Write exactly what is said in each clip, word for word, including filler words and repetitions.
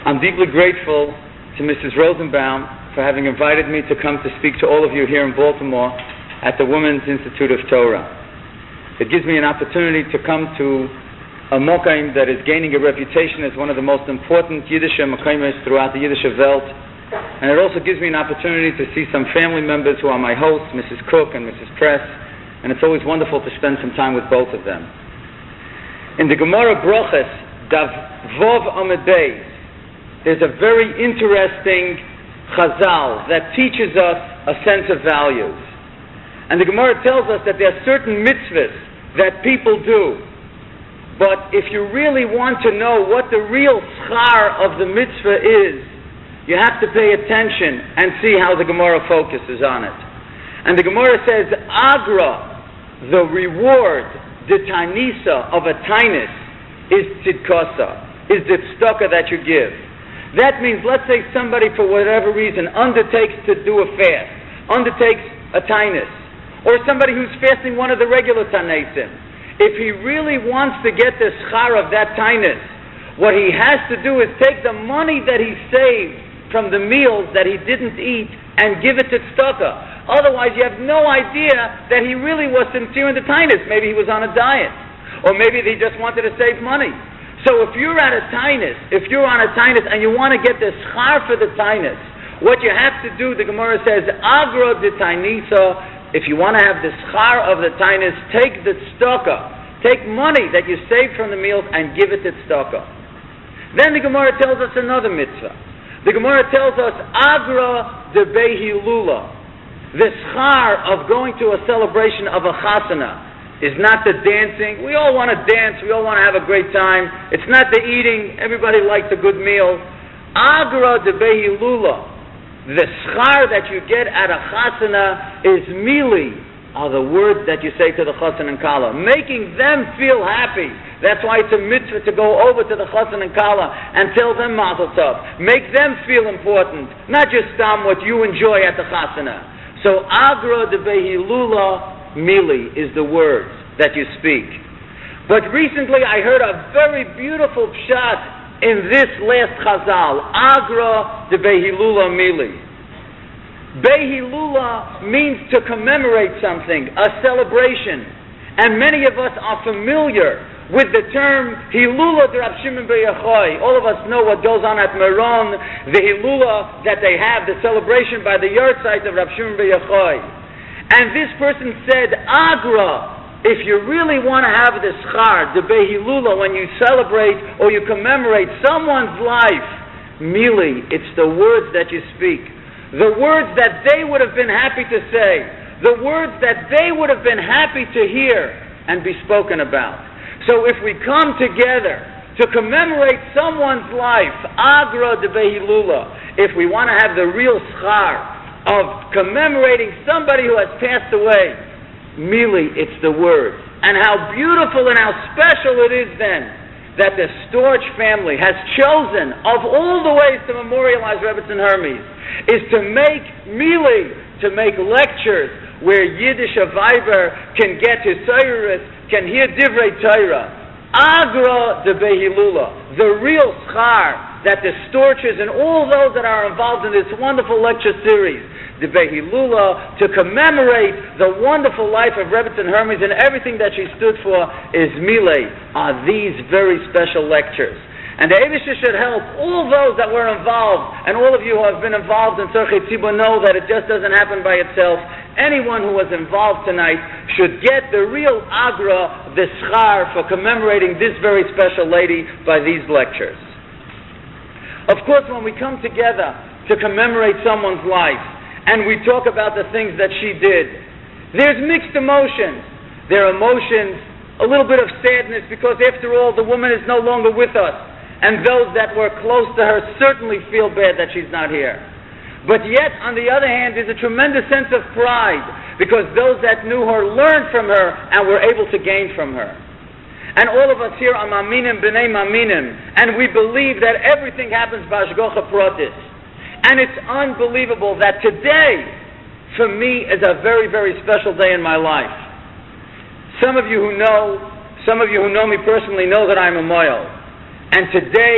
I'm deeply grateful to Missus Rosenbaum for having invited me to come to speak to all of you here in Baltimore at the Women's Institute of Torah. It gives me an opportunity to come to a mokaim that is gaining a reputation as one of the most important Yiddish mokaimes throughout the Yiddish Welt, and it also gives me an opportunity to see some family members who are my hosts, Missus Cook and Missus Press, and it's always wonderful to spend some time with both of them. In the Gemara Broches, Dav Vov Amud Beis, there's a very interesting chazal that teaches us a sense of values. And the Gemara tells us that there are certain mitzvahs that people do. But if you really want to know what the real schar of the mitzvah is, you have to pay attention and see how the Gemara focuses on it. And the Gemara says, Agra, the reward, the tanisa of a tainus, is tzidkasa, is the tzedakah that you give. That means, let's say somebody for whatever reason undertakes to do a fast, undertakes a tainus, or somebody who's fasting one of the regular tanesim. If he really wants to get the schar of that tainus, what he has to do is take the money that he saved from the meals that he didn't eat and give it to tzedakah. Otherwise, you have no idea that he really was sincere in the tainus. Maybe he was on a diet, or maybe he just wanted to save money. So if you're at a tainus, if you're on a tainus and you want to get the schar for the tainus, what you have to do, the Gemara says, Agra de tainisa, if you want to have the schar of the tainus, take the tzedakah, take money that you saved from the meals and give it to tzedakah. Then the Gemara tells us another mitzvah. The Gemara tells us, Agra de behilula, the schar of going to a celebration of a chasana is not the dancing. We all want to dance. We all want to have a great time. It's not the eating. Everybody likes a good meal. Agra de behilula, the schar that you get at a chasana is mili, are the words that you say to the chassan and kala, making them feel happy. That's why it's a mitzvah to go over to the chassan and kala and tell them mazel tov. Make them feel important, not just stam what you enjoy at the chasana. So agra de behilula, mili, is the words that you speak. But recently I heard a very beautiful pshat in this last chazal, Agra de behilula mili. Behilula means to commemorate something, a celebration. And many of us are familiar with the term Hilula de Rav Shimon bar Yochai. All of us know what goes on at Meron, the Hilula that they have, the celebration by the yahrzeit of Rav Shimon bar Yochai. And this person said, Agra, if you really want to have the schar, the behilula, when you celebrate or you commemorate someone's life, mili, it's the words that you speak. The words that they would have been happy to say. The words that they would have been happy to hear and be spoken about. So if we come together to commemorate someone's life, Agra de behilula, if we want to have the real schar of commemorating somebody who has passed away, mili, it's the word. And how beautiful and how special it is then that the Storch family has chosen, of all the ways to memorialize Rebbetzin Hermes, is to make mili, to make lectures where Yiddish Avaiber can get his Torah, can hear Divrei Torah. Agra de behilula, the real schar that the Storches and all those that are involved in this wonderful lecture series, the behilula, to commemorate the wonderful life of Rebbetzin Hermes and everything that she stood for, is mile, are these very special lectures. And the Eibishter should help all those that were involved, and all of you who have been involved in Tzorchei Tzibur know that it just doesn't happen by itself. Anyone who was involved tonight should get the real agra, the schar, for commemorating this very special lady by these lectures. Of course, when we come together to commemorate someone's life, and we talk about the things that she did, there's mixed emotions. There are emotions, a little bit of sadness, because after all, the woman is no longer with us. And those that were close to her certainly feel bad that she's not here. But yet, on the other hand, there's a tremendous sense of pride, because those that knew her learned from her and were able to gain from her. And all of us here are maminim b'nei maminim, and we believe that everything happens b'hashgacha pratis. And it's unbelievable that today, for me, is a very, very special day in my life. Some of you who know, some of you who know me personally know that I'm a moil. And today,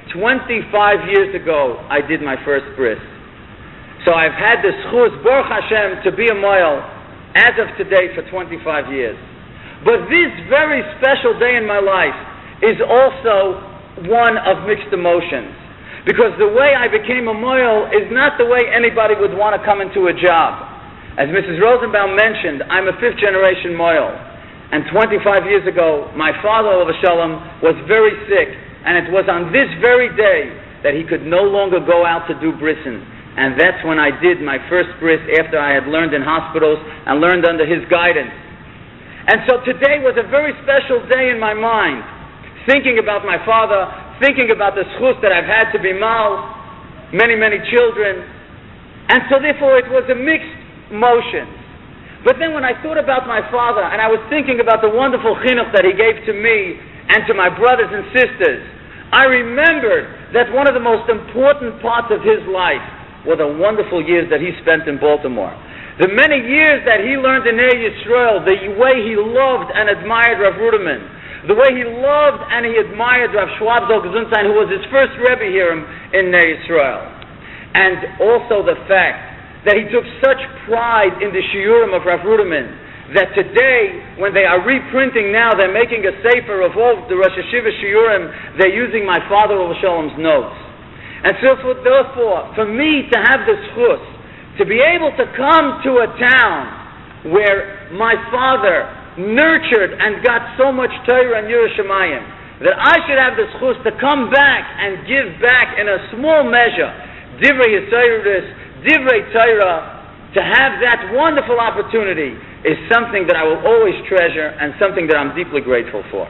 twenty-five years ago, I did my first bris. So I've had the schus, Baruch Hashem, to be a moil as of today for twenty-five years. But this very special day in my life is also one of mixed emotions. Because the way I became a moil is not the way anybody would want to come into a job. As Missus Rosenbaum mentioned, I'm a fifth generation moil. And twenty-five years ago, my father, Olav Shalom, was very sick. And it was on this very day that he could no longer go out to do brisin. And that's when I did my first bris after I had learned in hospitals and learned under his guidance. And so today was a very special day in my mind, thinking about my father, thinking about the schus that I've had to be mal, many, many children. And so therefore it was a mixed motion. But then when I thought about my father, and I was thinking about the wonderful chinuch that he gave to me and to my brothers and sisters, I remembered that one of the most important parts of his life were the wonderful years that he spent in Baltimore. The many years that he learned in Ner Yisrael, the way he loved and admired Rav Ruderman, the way he loved and he admired Rav Schwab Zal Gesundsein, who was his first Rebbe here in, in Ner Yisrael. And also the fact that he took such pride in the shiurim of Rav Ruderman, that today, when they are reprinting now, they're making a sefer of all the Rosh Hashiva shiurim, they're using my father Olav Shalom's notes. And so for, therefore, for me to have this chus, to be able to come to a town where my father nurtured and got so much Torah and Yerushalayim, that I should have this chus to come back and give back in a small measure Divrei Yisayirus, Divrei Torah, to have that wonderful opportunity is something that I will always treasure and something that I'm deeply grateful for.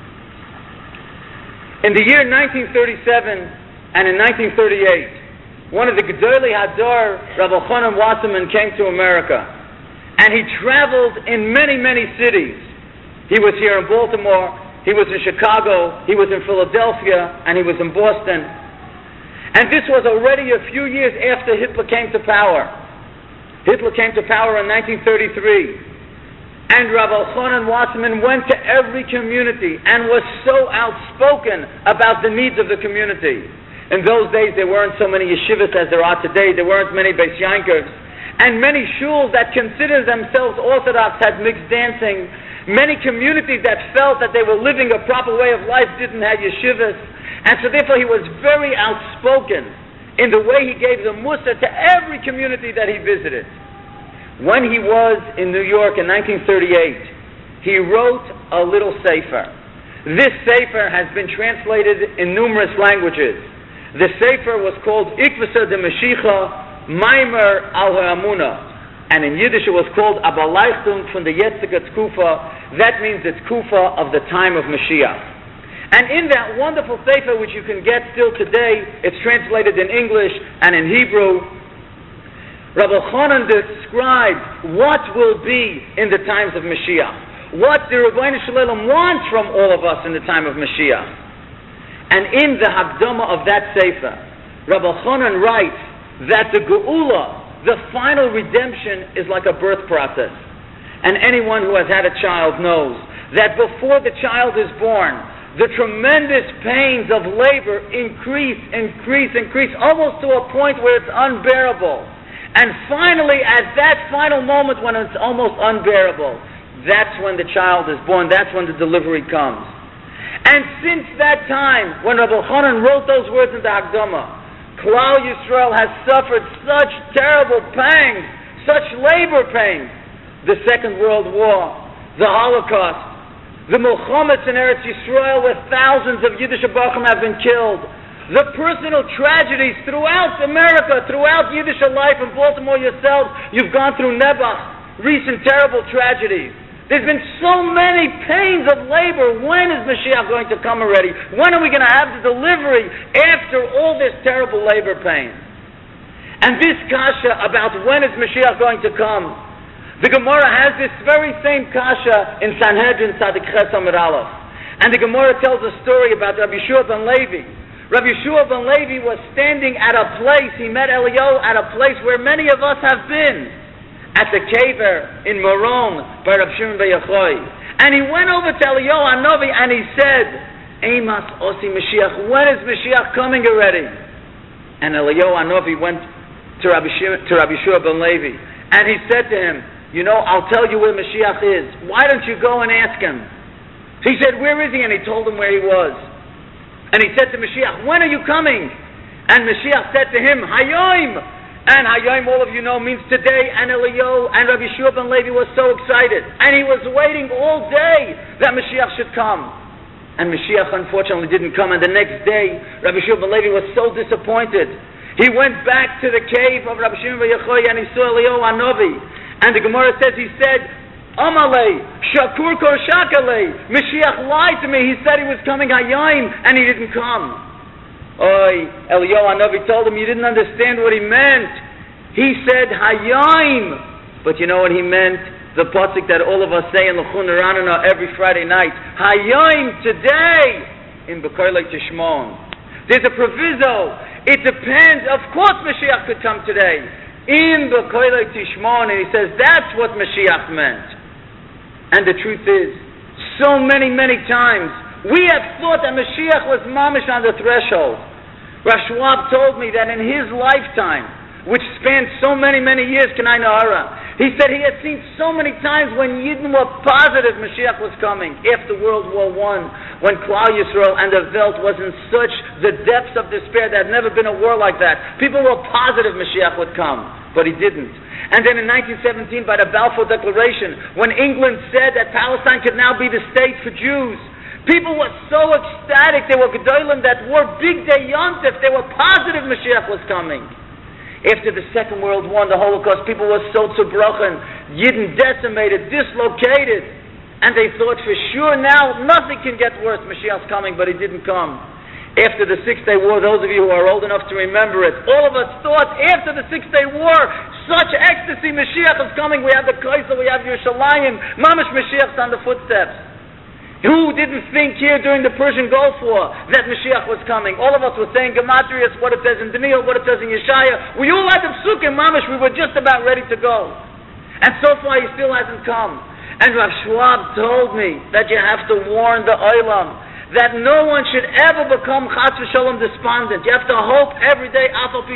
In the year nineteen thirty-seven and in nineteen thirty-eight, one of the Gedolei Hador, Rav Elchanan Wasserman, came to America. And he traveled in many, many cities. He was here in Baltimore, he was in Chicago, he was in Philadelphia, and he was in Boston. And this was already a few years after Hitler came to power. Hitler came to power in nineteen thirty-three. And Rav Elchanan Wasserman went to every community and was so outspoken about the needs of the community. In those days, there weren't so many yeshivas as there are today. There weren't many Beis Yankovs. And many shuls that considered themselves Orthodox had mixed dancing. Many communities that felt that they were living a proper way of life didn't have yeshivas. And so therefore he was very outspoken in the way he gave the mussar to every community that he visited. When he was in New York in nineteen thirty-eight, he wrote a little sefer. This sefer has been translated in numerous languages. The sefer was called Ikvasa de Mashiach Maimer al Ha'amuna, and in Yiddish it was called Abalaichtung von der Jetzige Tkufa. That means the Tkufa of the time of Mashiach. And in that wonderful sefer, which you can get still today, it's translated in English and in Hebrew, Rav Elchanan described what will be in the times of Mashiach, what the Rebbeinu Shalom wants from all of us in the time of Mashiach. And in the Hakdama of that Sefer, Rav Elchanan writes that the Geula, the final redemption, is like a birth process. And anyone who has had a child knows that before the child is born, the tremendous pains of labor increase, increase, increase, almost to a point where it's unbearable. And finally, at that final moment when it's almost unbearable, that's when the child is born, that's when the delivery comes. And since that time, when Rav Elchanan wrote those words in the Hakdama, Klal Yisrael has suffered such terrible pangs, such labor pains. The Second World War, the Holocaust, the Milchomets in Eretz Yisrael, where thousands of Yiddish Bachim have been killed, the personal tragedies throughout America, throughout Yiddish life, in Baltimore yourselves, you've gone through Nebuch, recent terrible tragedies. There's been so many pains of labor. When is Mashiach going to come already? When are we going to have the delivery after all this terrible labor pain? And this kasha about when is Mashiach going to come, the Gemara has this very same kasha in Sanhedrin Tzadik Ches Amud Aleph. And the Gemara tells a story about Rabbi Yeshua ben Levi. Rabbi Yeshua ben Levi was standing at a place, he met Eliyahu at a place where many of us have been, at the Kever in Moron by Rav Shimon ben Yochai. And he went over to Eliyahu Hanavi and he said, Emas Osi Mashiach. When is Mashiach coming already? And Eliyahu Hanavi went to Rabbi Shua, to Rabbi Shua ben Levi, and he said to him, you know, I'll tell you where Mashiach is. Why don't you go and ask him? He said, where is he? And he told him where he was. And he said to Mashiach, when are you coming? And Mashiach said to him, Hayoim. And Hayoim, all of you know, means today. And Eliyahu and Rabbi Shua ben Levi was so excited. And he was waiting all day that Mashiach should come. And Mashiach unfortunately didn't come. And the next day, Rabbi Shua ben Levi was so disappointed. He went back to the cave of Rabbi Shimon bar Yochai and he saw Eliyahu Hanavi. And the Gemara says, he said, Amalei, Shakur Kor Shakalei. Mashiach lied to me. He said he was coming Hayoim and he didn't come. Oy, Eliyahu Hanavi told him, you didn't understand what he meant. He said Hayoim. But you know what he meant? The pasuk that all of us say in L'chun Ranana every Friday night. Hayoim, today, in B'Koilei Tishmon. There's a proviso. It depends. Of course Mashiach could come today. In B'Koilei Tishmon. And he says that's what Mashiach meant. And the truth is, so many, many times, we have thought that Mashiach was mamish on the threshold. Rav Schwab told me that in his lifetime, which spanned so many, many years, Kanai Nahara, he said he had seen so many times when Yidden were positive Mashiach was coming. After World War One, when Klal Yisrael and the Welt was in such the depths of despair, there had never been a war like that. People were positive Mashiach would come, but he didn't. And then in nineteen seventeen, by the Balfour Declaration, when England said that Palestine could now be the state for Jews, people were so ecstatic. They were gedolim that were big day yontif. They were positive Mashiach was coming. After the Second World War, the Holocaust, people were so zerbrochen, Yidden decimated, dislocated, and they thought for sure now nothing can get worse. Mashiach's coming, but he didn't come. After the Six-Day War, those of you who are old enough to remember it, all of us thought after the Six-Day War, such ecstasy, Mashiach is coming. We have the Kaisel, we have Yerushalayim, Mamash Mashiach's on the footsteps. Who didn't think here during the Persian Gulf War that Mashiach was coming? All of us were saying Gematrius, what it says in Daniel, what it says in Yeshaya. We all had the psukim, Mamash, we were just about ready to go. And so far he still hasn't come. And Rav Schwab told me that you have to warn the Olam that no one should ever become Chas v'Sholom despondent. You have to hope every day,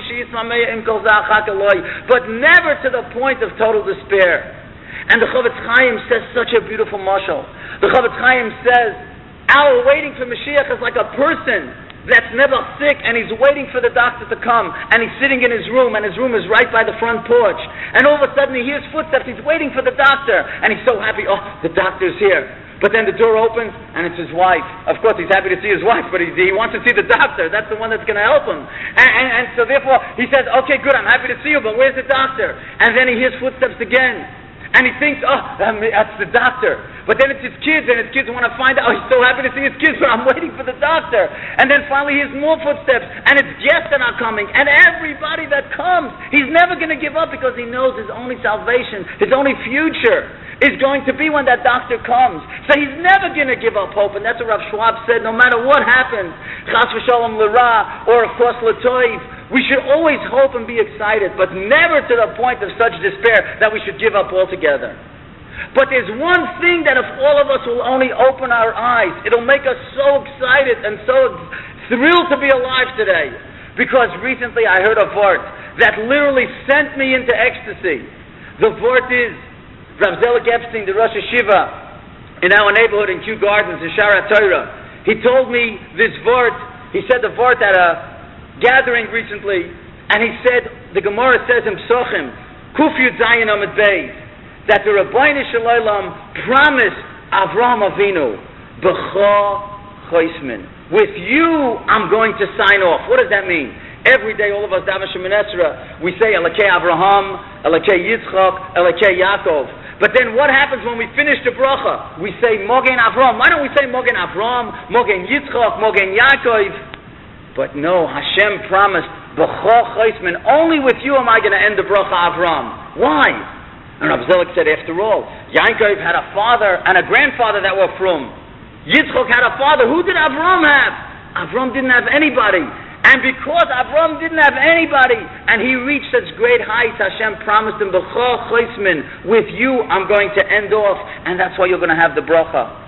but never to the point of total despair. And the Chavetz Chaim says such a beautiful mashal. The Chavetz Chaim says, our waiting for Mashiach is like a person that's never sick and he's waiting for the doctor to come and he's sitting in his room and his room is right by the front porch. And all of a sudden he hears footsteps, he's waiting for the doctor and he's so happy, oh, the doctor's here. But then the door opens and it's his wife. Of course, he's happy to see his wife, but he, he wants to see the doctor. That's the one that's going to help him. And, and, and so therefore, he says, okay, good, I'm happy to see you, but where's the doctor? And then he hears footsteps again. And he thinks, oh, that's the doctor. But then it's his kids, and his kids want to find out, oh, he's so happy to see his kids, but I'm waiting for the doctor. And then finally he hears more footsteps, and it's guests that are coming, and everybody that comes, he's never going to give up because he knows his only salvation, his only future is going to be when that doctor comes. So he's never going to give up hope, and that's what Rav Schwab said, no matter what happens, Chas v'Sholom l'ra, or of course l'toiv, we should always hope and be excited, but never to the point of such despair that we should give up altogether. But there's one thing that if all of us will only open our eyes, it'll make us so excited and so thrilled to be alive today. Because recently I heard a vort that literally sent me into ecstasy. The vort is Rav Zelik Epstein, the Rosh Hashiva in our neighborhood in Kew Gardens in Shara Torah. He told me this vort, he said the vort at a gathering recently, and he said, the Gemara says in Psochim, Kuf Yud Zayin Amid Beis, that the Rabbeinu Shalom promised Avraham Avinu, B'cha Choismin, with you I'm going to sign off. What does that mean? Every day all of us daven Shemoneh Esrei, we say Elokei Avraham, Elokei Yitzchak, Elokei Yaakov. But then what happens when we finish the bracha? We say Mogen Avraham. Why don't we say Mogen Avraham, Mogen Yitzchak, Mogen Yaakov? But no, Hashem promised, B'cha Choismin, only with you am I going to end the bracha Avraham. Why? And Rav Zelik said, after all, Yaakov had a father and a grandfather that were from. Yitzchak had a father. Who did Avraham have? Avraham didn't have anybody. And because Avraham didn't have anybody, and he reached such great heights, Hashem promised him, B'cha Choismin, with you I'm going to end off, and that's why you're going to have the bracha.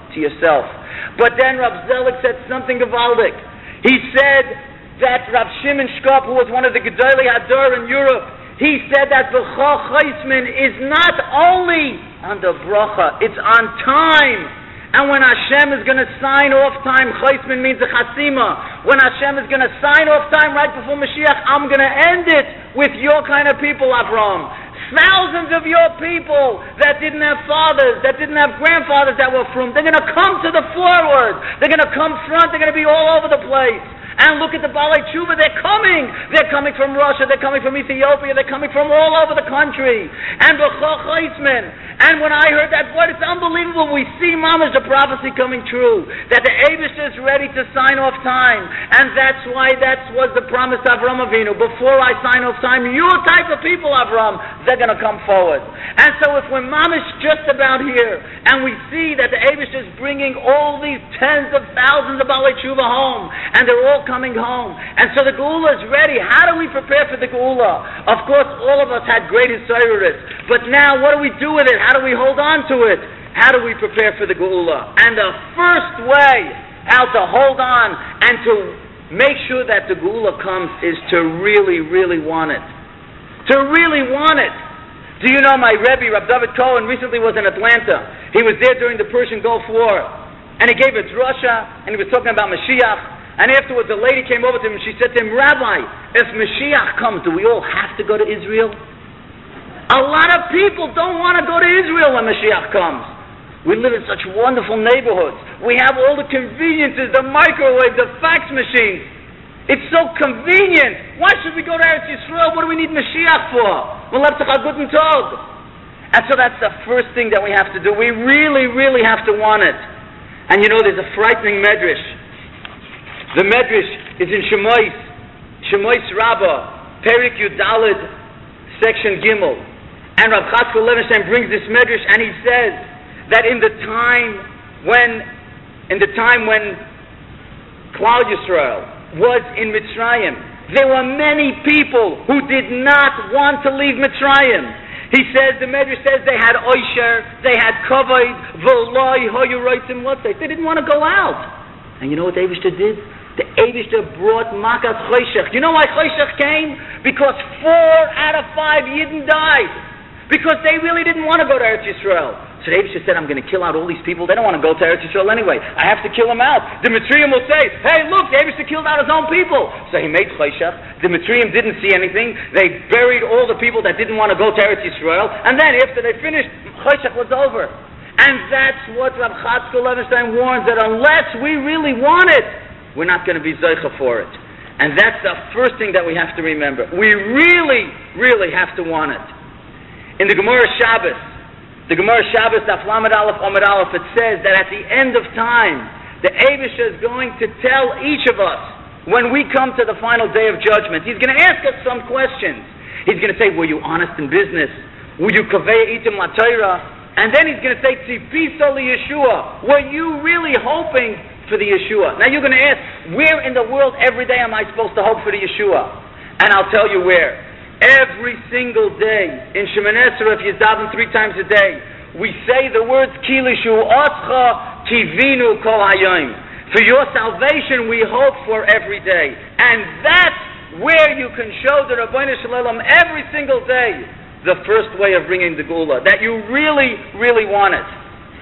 to yourself. But then Rav Zelig said something gewaltig. He said that Rav Shimon Shkop, who was one of the Gedolei Hador in Europe, he said that B'chol Chaismin is not only on the bracha, it's on time. And when Hashem is going to sign off time, Chaismin means a chasima. When Hashem is going to sign off time right before Mashiach, I'm going to end it with your kind of people, Avram. Thousands of your people that didn't have fathers, that didn't have grandfathers that were from, they're going to come to the forward. They're going to come front. They're going to be all over the place. And look at the Balei Tshuva, they're coming. They're coming from Russia, they're coming from Ethiopia, they're coming from all over the country. And B'chol Chaismin. And when I heard that word, it's unbelievable. We see, Mamash, the prophecy coming true. That the Eibishter is ready to sign off time. And that's why that was the promise of Avram Avinu. Before I sign off time, your type of people, Avram, they're going to come forward. And so if we're Mamash just about here, and we see that the Eibishter is bringing all these tens of thousands of Balei Tshuva home, and they're all coming home. And so the Geula is ready. How do we prepare for the Geula? Of course, all of us had great Yisairis. But now, what do we do with it? How do we hold on to it? How do we prepare for the Geula? And the first way how to hold on and to make sure that the Geula comes is to really, really want it. To really want it. Do you know my Rebbe, Rav David Cohen, recently was in Atlanta. He was there during the Persian Gulf War. And he gave a drasha, and he was talking about Mashiach. And afterwards, a lady came over to him and she said to him, Rabbi, if Mashiach comes, do we all have to go to Israel? A lot of people don't want to go to Israel when Mashiach comes. We live in such wonderful neighborhoods. We have all the conveniences, the microwave, the fax machines. It's so convenient. Why should we go to Eretz Yisrael? What do we need Mashiach for? We'll have to have guten tag. And so that's the first thing that we have to do. We really, really have to want it. And you know, there's a frightening medrash. The medrash is in Shemois, Shemois Rabbah, Perik Yudalid, section Gimel. And Rav Chatzkel Levenstein brings this medrash, and he says that in the time when, in the time when Klal Yisrael was in Mitzrayim, there were many people who did not want to leave Mitzrayim. He says, the medrash says they had oisher, they had kavod, v'loi hoyu roitzim lotzei. They didn't want to go out. And you know what the Eibishter did? The Eibishter brought Makas Choshech. You know why Choshech came? Because four out of five Yidden died. Because they really didn't want to go to Eretz Yisrael. So the Eibishter said, I'm going to kill out all these people. They don't want to go to Eretz Yisrael anyway. I have to kill them out. The Mitzrayim will say, hey, look, the Eibishter killed out his own people. So he made Choshech. The Mitzrayim didn't see anything. They buried all the people that didn't want to go to Eretz Yisrael. And then after they finished, Choshech was over. And that's what Rav Chatzkel Levenstein warns, that unless we really want it, we're not going to be zeicha for it. And that's the first thing that we have to remember. We really, really have to want it. In the Gemara Shabbos, the Gemara Shabbos, Daf Lamed Aleph, Amud Aleph, it says that at the end of time, the Eibishter is going to tell each of us, when we come to the final day of judgment, he's going to ask us some questions. He's going to say, were you honest in business? Were you kaveh itim la Torah? And then he's going to say, Tzipisa li Yeshua. Were you really hoping for the Yeshua? Now you're going to ask, where in the world every day am I supposed to hope for the Yeshua? And I'll tell you where. Every single day, in Shemoneh Esrei, if you daven three times a day, we say the words, Ki lishu oscha tivinu kol hayom. For your salvation we hope for every day. And that's where you can show the Rabbeinu Shalom every single day the first way of bringing the Geula, that you really, really want it.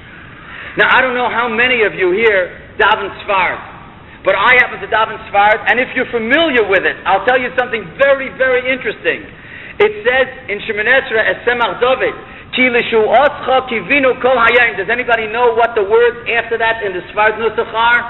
Now, I don't know how many of you here daven Sfard, but I happen to daven Sfard, and if you're familiar with it, I'll tell you something very, very interesting. It says in Shemoneh Esrei, Esemach David, Ki lishu oscha kivinu kol hayom. Does anybody know what the words after that in the Sfard Nusach are?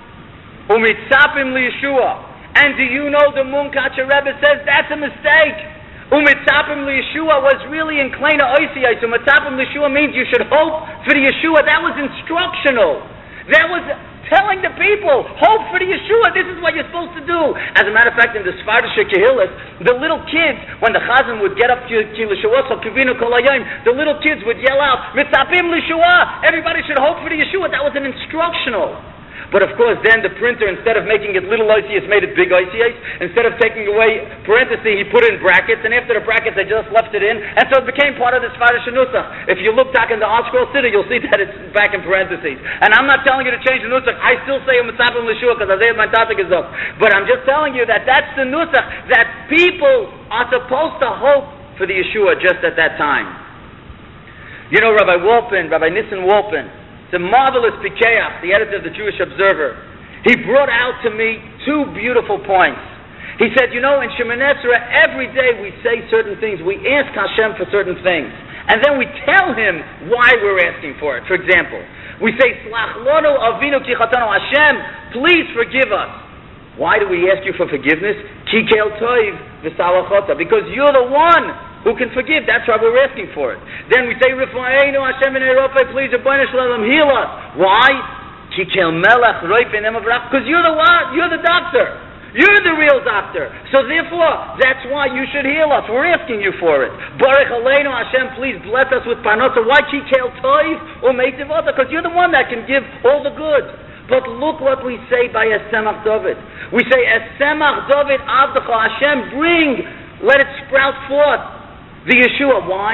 Umitzapim li Yeshua. And do you know the Munkacher Rebbe says that's a mistake? Umitzapim Yeshua was really in Kleina Oisiyai. So Mitzapim Yeshua means you should hope for the Yeshua. That was instructional. That was telling the people, hope for the Yeshua. This is what you're supposed to do. As a matter of fact, in the Sfardish Kehillas, the little kids, when the Chazan would get up to Yeshua, so Kivinu Kol Hayom, the little kids would yell out, Mitzapim Yeshua. Everybody should hope for the Yeshua. That was an instructional. But of course, then the printer, instead of making it little oisias, made it big oisias. Instead of taking away parentheses, he put in brackets, and after the brackets, they just left it in, and so it became part of the Sfarish Nusach. If you look back in the Art Scroll City, you'll see that it's back in parentheses. And I'm not telling you to change the Nusach. I still say a Mitzvah L'Shua, because I say my Tatik is up. But I'm just telling you that that's the Nusach, that people are supposed to hope for the Yeshua just at that time. You know, Rabbi Wolpin, Rabbi Nissen Wolpin, the marvelous Pikeach, the editor of the Jewish Observer, he brought out to me two beautiful points. He said, you know, in Shemoneh Esrei, every day we say certain things. We ask Hashem for certain things. And then we tell Him why we're asking for it. For example, we say, Slach lonu avinu ki chatanu, Hashem, please forgive us. Why do we ask you for forgiveness? Ki kel toiv v'salachota. Because you're the one who can forgive. That's why we're asking for it. Then we say, Rifu'einu Hashem v'nei rofei, please, Rabbeinu Shalom, heal us. Why? Ki kel melech roifen emavrach. Because you're the one, you're the doctor. You're the real doctor. So therefore, that's why you should heal us. We're asking you for it. Baruch Aleinu Hashem, please bless us with parnasa. Why ki kel toiv u'meitivota? Because you're the one that can give all the good. But look what we say by Esemach David. We say, Esemach David Avdecha, Hashem, bring, let it sprout forth. The Yeshua, why?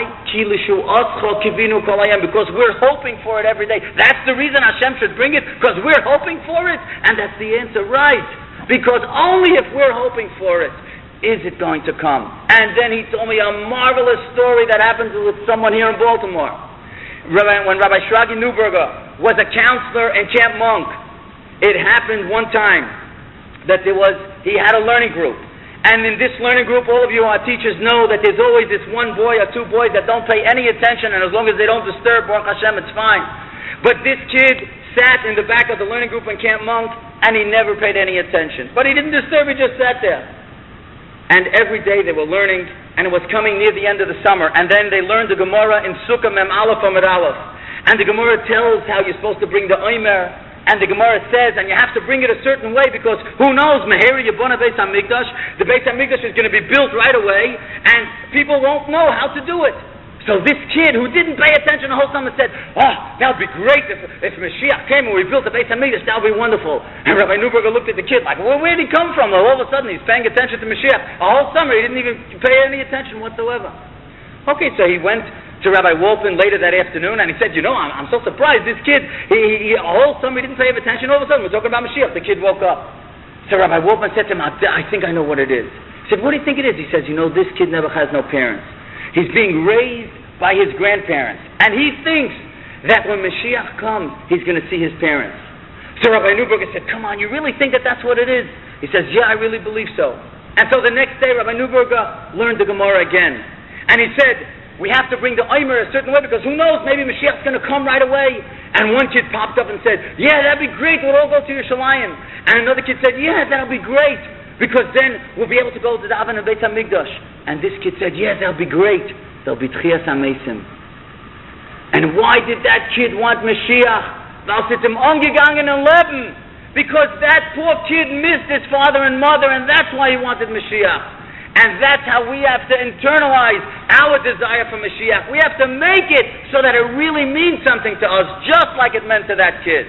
Because we're hoping for it every day. That's the reason Hashem should bring it, because we're hoping for it. And that's the answer, right? Because only if we're hoping for it is it going to come. And then he told me a marvelous story that happened with someone here in Baltimore. When Rabbi Shragi Neuberger was a counselor in Camp Monk, it happened one time that there was, he had a learning group. And in this learning group, all of you our teachers know that there's always this one boy or two boys that don't pay any attention, and as long as they don't disturb, Baruch Hashem, it's fine. But this kid sat in the back of the learning group in Camp Monk, and he never paid any attention. But he didn't disturb, he just sat there. And every day they were learning, and it was coming near the end of the summer, and then they learned the Gemara in Sukkah Mem Aleph Amud Aleph. And the Gemara tells how you're supposed to bring the Omer. And the Gemara says, and you have to bring it a certain way, because who knows, Meheri Yabona Beis HaMikdash, the Beis HaMikdash is going to be built right away, and people won't know how to do it. So this kid who didn't pay attention the whole summer said, oh, that would be great if, if Mashiach came and we built the Beis HaMikdash, that would be wonderful. And Rabbi Neuberger looked at the kid like, well, where did he come from? All of a sudden he's paying attention to Mashiach. The whole summer he didn't even pay any attention whatsoever. Okay, so he went to Rabbi Wolpin later that afternoon, and he said, you know, I'm, I'm so surprised. This kid, he, he, a whole summer he didn't pay attention. All of a sudden, we're talking about Mashiach. The kid woke up. So Rabbi Wolpin said to him, I think I know what it is. He said, what do you think it is? He says, you know, this kid never has no parents. He's being raised by his grandparents. And he thinks that when Mashiach comes, he's going to see his parents. So Rabbi Neuberger said, come on, you really think that that's what it is? He says, yeah, I really believe so. And so the next day, Rabbi Neuberger learned the Gemara again. And he said, we have to bring the Omer a certain way, because who knows, maybe Mashiach's going to come right away. And one kid popped up and said, yeah, that'd be great, we'll all go to Yerushalayim. And another kid said, yeah, that'll be great, because then we'll be able to go to the Avan and Beit HaMikdash. And this kid said, yeah, that'll be great, there'll be Tchias HaMeisim. And why did that kid want Mashiach? Was it ihm angegangen in Leben? Because that poor kid missed his father and mother, and that's why he wanted Mashiach. And that's how we have to internalize our desire for Mashiach. We have to make it so that it really means something to us, just like it meant to that kid.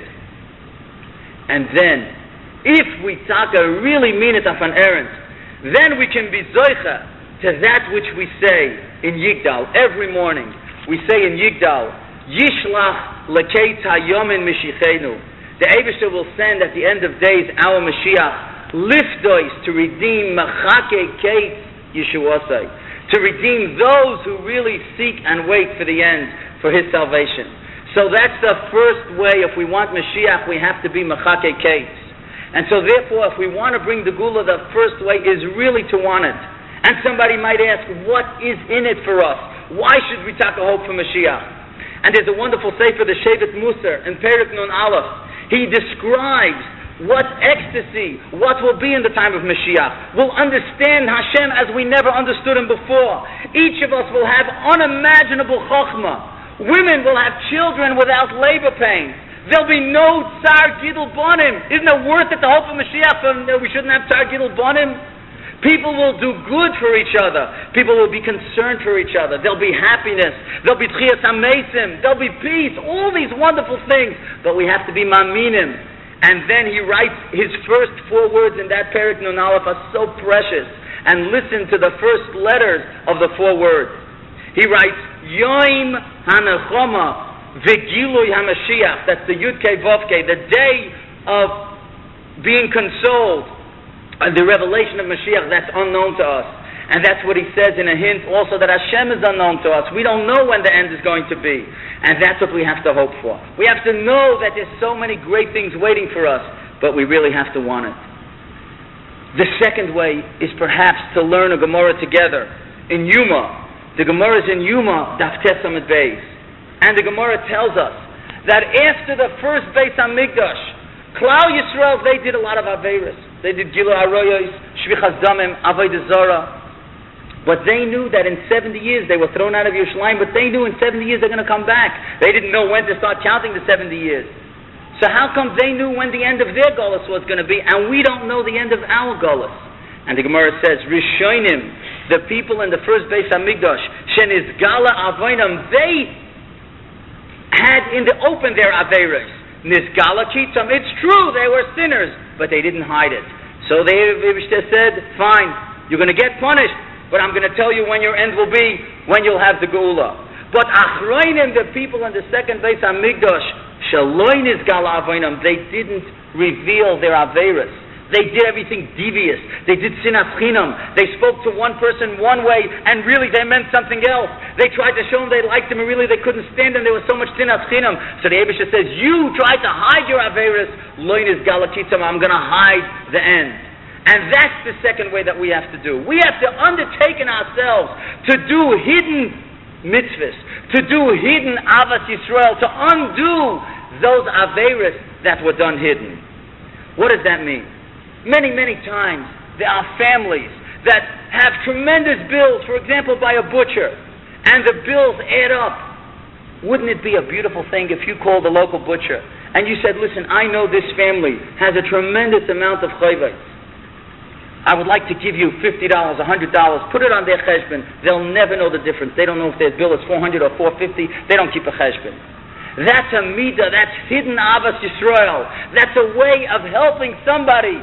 And then, if we taka really mean it of an errand, then we can be zoicha to that which we say in Yigdal every morning. We say in Yigdal, Yishlach lekeit hayomin mishichenu. The Eibusher will send at the end of days our Mashiach, lifdois, to redeem machake kate Yeshuasai, to redeem those who really seek and wait for the end, for his salvation. So that's the first way. If we want Mashiach, we have to be machake kate. And so therefore, if we want to bring the Gula, the first way is really to want it. And somebody might ask, what is in it for us? Why should we take a hope for Mashiach? And there's a wonderful sefer, the Shevet Musar, in Perek Nun Aleph. He describes what ecstasy, what will be in the time of Mashiach. We'll understand Hashem as we never understood Him before. Each of us will have unimaginable chokhmah. Women will have children without labor pains. There'll be no Tsar Gidul Bonim. Isn't it worth it to hope for Mashiach and we shouldn't have Tsar Gidul Bonim? People will do good for each other. People will be concerned for each other. There'll be happiness. There'll be Tchias HaMeisim. There'll be peace. All these wonderful things. But we have to be Maminim. And then he writes his first four words in that Perek Nun Aleph are so precious. And listen to the first letters of the four words. He writes, Yom HaNechama V'Gilui HaMashiach. That's the Yud Kei Vav Kei, the day of being consoled, and the revelation of Mashiach that's unknown to us. And that's what he says in a hint also, that Hashem is unknown to us. We don't know when the end is going to be. And that's what we have to hope for. We have to know that there's so many great things waiting for us, but we really have to want it. The second way is perhaps to learn a Gemara together in Yuma. The Gemara is in Yuma, Daf Tes Amud Beis. And the Gemara tells us that after the first Beis HaMikdash, Klal Yisrael, they did a lot of Averis. They did Gilu Aroyos, Shvichas Damim, Avodah Zarah. But they knew that in seventy years they were thrown out of Yerushalayim, but they knew in seventy years they're going to come back. They didn't know when to start counting the seventy years. So how come they knew when the end of their Golus was going to be, and we don't know the end of our Golus? And the Gemara says, Rishonim, the people in the first Beis HaMikdash, Shenizgala Avoinam, they had in the open their Averos. Nizgala Kitzam, it's true, they were sinners, but they didn't hide it. So they said, fine, you're going to get punished, but I'm going to tell you when your end will be, when you'll have the Geula. But Achroinim, the people in the second Beis HaMikdash, Shaloi Nizgala Avoinam, they didn't reveal their Averos. They did everything devious. They did sinas chinam. They spoke to one person one way, and really they meant something else. They tried to show him they liked him, and really they couldn't stand him. There was so much sinas chinam. So the Eibusha says, you tried to hide your averis, loin is galakitzam, I'm going to hide the end. And that's the second way that we have to do. We have to undertake in ourselves to do hidden mitzvahs, to do hidden avas Yisrael, to undo those averis that were done hidden. What does that mean? Many, many times, there are families that have tremendous bills, for example, by a butcher, and the bills add up. Wouldn't it be a beautiful thing if you called the local butcher, and you said, listen, I know this family has a tremendous amount of chayvais. I would like to give you fifty dollars, one hundred dollars, put it on their cheshbon. They'll never know the difference. They don't know if their bill is four hundred or four fifty. They don't keep a cheshbon. That's a midah, that's hidden avas Yisrael. That's a way of helping somebody,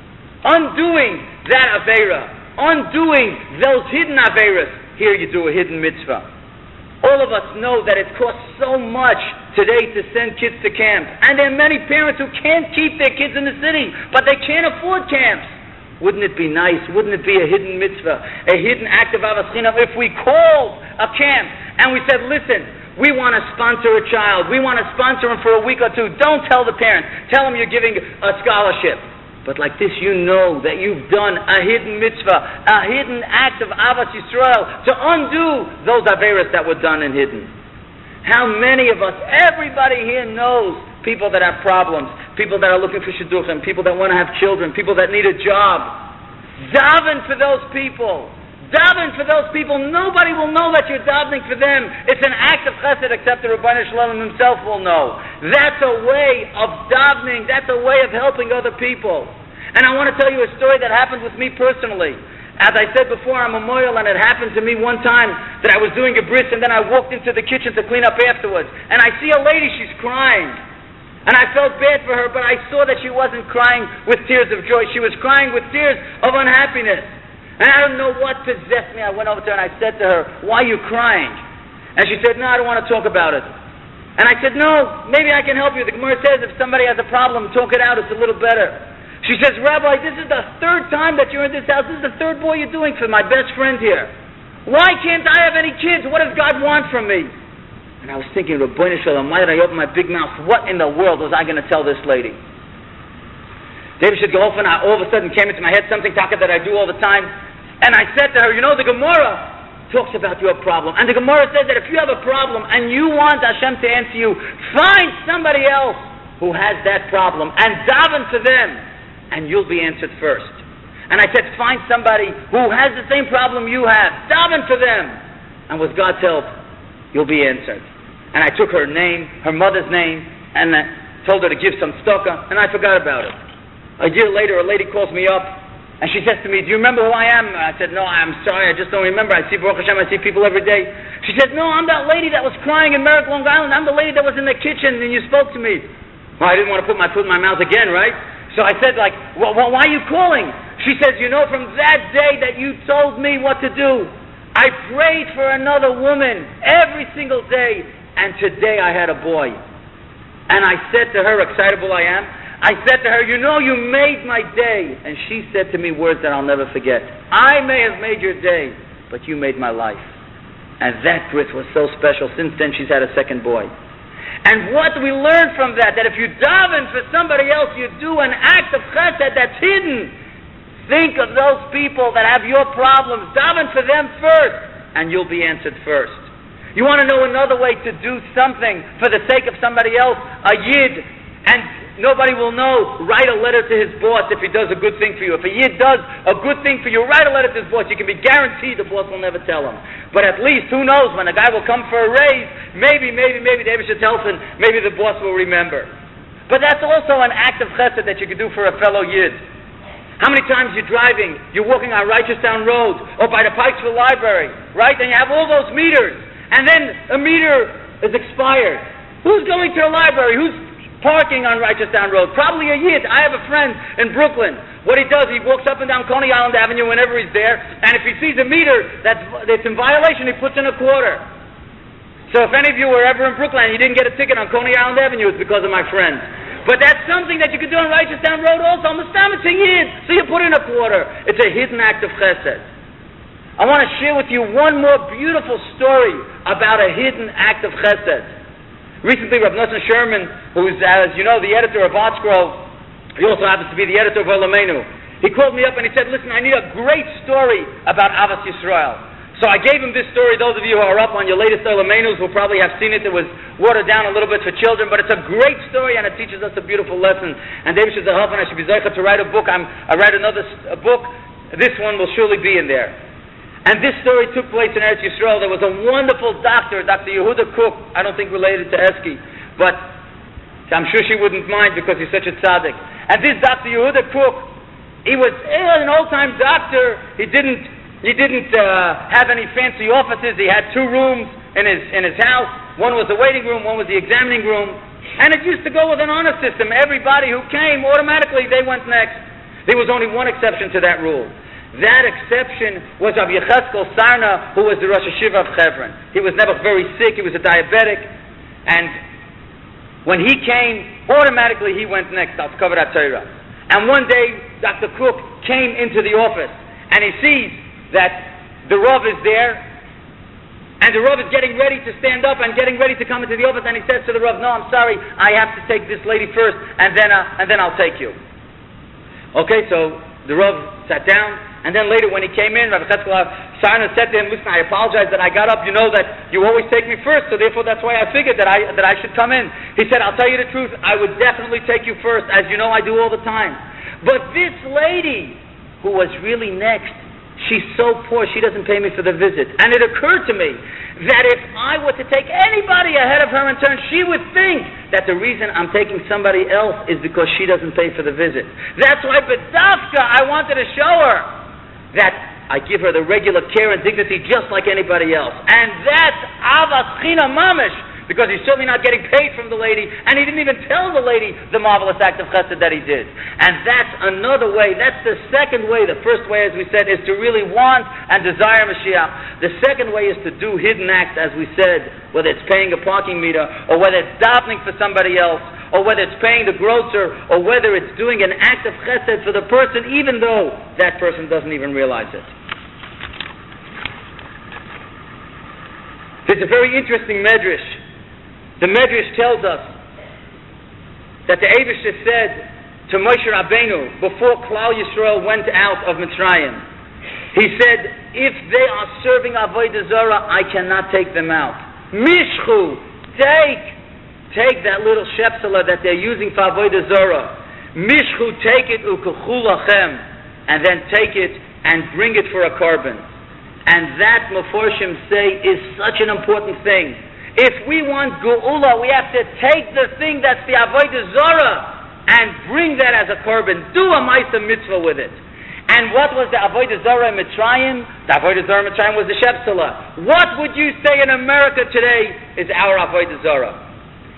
undoing that Aveira, undoing those hidden Aveiras. Here you do a hidden mitzvah. All of us know that it costs so much today to send kids to camp. And there are many parents who can't keep their kids in the city, but they can't afford camps. Wouldn't it be nice, wouldn't it be a hidden mitzvah, a hidden act of avas chinam, if we called a camp and we said, listen, we want to sponsor a child, we want to sponsor him for a week or two. Don't tell the parent, tell him you're giving a scholarship. But like this, you know that you've done a hidden mitzvah, a hidden act of avas Yisrael to undo those averas that were done and hidden. How many of us, everybody here knows people that have problems, people that are looking for shidduchim, people that want to have children, people that need a job. Daven for those people. Daven for those people. Nobody will know that you're davening for them. It's an act of chesed except the Rebbeinu Shalom himself will know. That's a way of davening. That's a way of helping other people. And I want to tell you a story that happened with me personally. As I said before, I'm a moyal, and it happened to me one time that I was doing a bris, and then I walked into the kitchen to clean up afterwards. And I see a lady, she's crying. And I felt bad for her, but I saw that she wasn't crying with tears of joy. She was crying with tears of unhappiness. And I don't know what possessed me. I went over to her and I said to her, why are you crying? And she said, no, I don't want to talk about it. And I said, no, maybe I can help you. The Gemara says if somebody has a problem, talk it out. It's a little better. She says, Rabbi, this is the third time that you're in this house. This is the third boy you're doing for my best friend here. Why can't I have any kids? What does God want from me? And I was thinking, Rebbeinu Shalom, why did I open my big mouth? What in the world was I going to tell this lady? David should go off, and I, all of a sudden came into my head something taka that I do all the time. And I said to her, you know, the Gemara talks about your problem. And the Gemara says that if you have a problem and you want Hashem to answer you, find somebody else who has that problem and daven for them, and you'll be answered first. And I said, find somebody who has the same problem you have, daven for them, and with God's help, you'll be answered. And I took her name, her mother's name, and I told her to give some tzedakah, and I forgot about it. A year later, a lady calls me up, and she says to me, do you remember who I am? I said, no, I'm sorry, I just don't remember. I see Baruch Hashem, I see people every day. She said, no, I'm that lady that was crying in Merrick, Long Island. I'm the lady that was in the kitchen, and you spoke to me. Well, I didn't want to put my foot in my mouth again, right? So I said, like, well, well, why are you calling? She says, you know, from that day that you told me what to do, I prayed for another woman every single day, and today I had a boy. And I said to her, excitable I am, I said to her, you know, you made my day. And she said to me words that I'll never forget. I may have made your day, but you made my life. And that brit was so special. Since then, she's had a second boy. And what do we learn from that? That if you daven for somebody else, you do an act of chesed that's hidden. Think of those people that have your problems. Daven for them first, and you'll be answered first. You want to know another way to do something for the sake of somebody else? A yid, and nobody will know. Write a letter to his boss if he does a good thing for you. If a yid does a good thing for you, write a letter to his boss. You can be guaranteed the boss will never tell him. But at least, who knows, when a guy will come for a raise, maybe, maybe, maybe David should tell him, maybe the boss will remember. But that's also an act of chesed that you can do for a fellow yid. How many times you're driving, you're walking on Reicherstown Road, or by the Pikesville Library, right? And you have all those meters, and then a meter is expired. Who's going to the library? Who's parking on Reicherstown Road? Probably a yid. I have a friend in Brooklyn. What he does, he walks up and down Coney Island Avenue whenever he's there, and if he sees a meter that's, that's in violation, he puts in a quarter. So if any of you were ever in Brooklyn and you didn't get a ticket on Coney Island Avenue, it's because of my friend. But that's something that you could do on Reicherstown Road also. Mustam, it's a yid. So you put in a quarter. It's a hidden act of chesed. I want to share with you one more beautiful story about a hidden act of chesed. Recently, Rav Nosson Sherman, who is, as you know, the editor of ArtScroll, he also happens to be the editor of Olamenu. He called me up and he said, listen, I need a great story about Avas Yisrael. So I gave him this story. Those of you who are up on your latest Olamenus will probably have seen it. It was watered down a little bit for children, but it's a great story and it teaches us a beautiful lesson. And David should help, and I should be zeicha to write a book. I'm, I write another a book. This one will surely be in there. And this story took place in Eretz Yisrael. There was a wonderful doctor, Doctor Yehuda Cook. I don't think related to Esky, but I'm sure she wouldn't mind because he's such a tzaddik. And this Doctor Yehuda Cook, he was an old-time doctor. He didn't. He didn't uh, have any fancy offices. He had two rooms in his in his house. One was the waiting room, one was the examining room. And it used to go with an honor system. Everybody who came, automatically they went next. There was only one exception to that rule. That exception was of Yechezkel Sarna, who was the Rosh Hashiva of Hebron. He was never very sick. He was a diabetic. And when he came, automatically he went next. I'll cover that Torah. And one day, Doctor Cook came into the office, and he sees that the Rav is there, and the Rav is getting ready to stand up and getting ready to come into the office, and he says to the Rav, no, I'm sorry, I have to take this lady first, and then uh, and then I'll take you. Okay, so the Rav sat down, and then later when he came in, Rav Yechezkel Sarna said to him, listen, I apologize that I got up, you know that you always take me first, so therefore that's why I figured that I that I should come in. He said, I'll tell you the truth, I would definitely take you first, as you know I do all the time. But this lady, who was really next, she's so poor, she doesn't pay me for the visit. And it occurred to me that if I were to take anybody ahead of her in turn, she would think that the reason I'm taking somebody else is because she doesn't pay for the visit. That's why, B'dafka, I wanted to show her that I give her the regular care and dignity just like anybody else. And that's Avas China Mamish, because he's certainly not getting paid from the lady, and he didn't even tell the lady the marvelous act of chesed that he did. And that's another way, that's the second way. The first way, as we said, is to really want and desire Mashiach. The second way is to do hidden acts, as we said, whether it's paying a parking meter, or whether it's davening for somebody else, or whether it's paying the grocer, or whether it's doing an act of chesed for the person, even though that person doesn't even realize it. There's a very interesting medrash. The Medrash tells us that the Eibishter said to Moshe Rabbeinu before Klal Yisrael went out of Mitzrayim, he said, if they are serving Avodah Zarah, I cannot take them out. Mishchu, take, take that little shepsela that they're using for Avodah Zarah. Mishchu, take it, u'kuchu lachem, and then take it and bring it for a korban. And that, Meforshim say, is such an important thing. If we want Geula, we have to take the thing that's the Avodah Zarah and bring that as a korban. Do a Ma'aseh Mitzvah with it. And what was the Avodah Zarah in Mitzrayim? The Avodah Zarah in Mitzrayim was the Shepsela. What would you say in America today is our Avodah Zarah?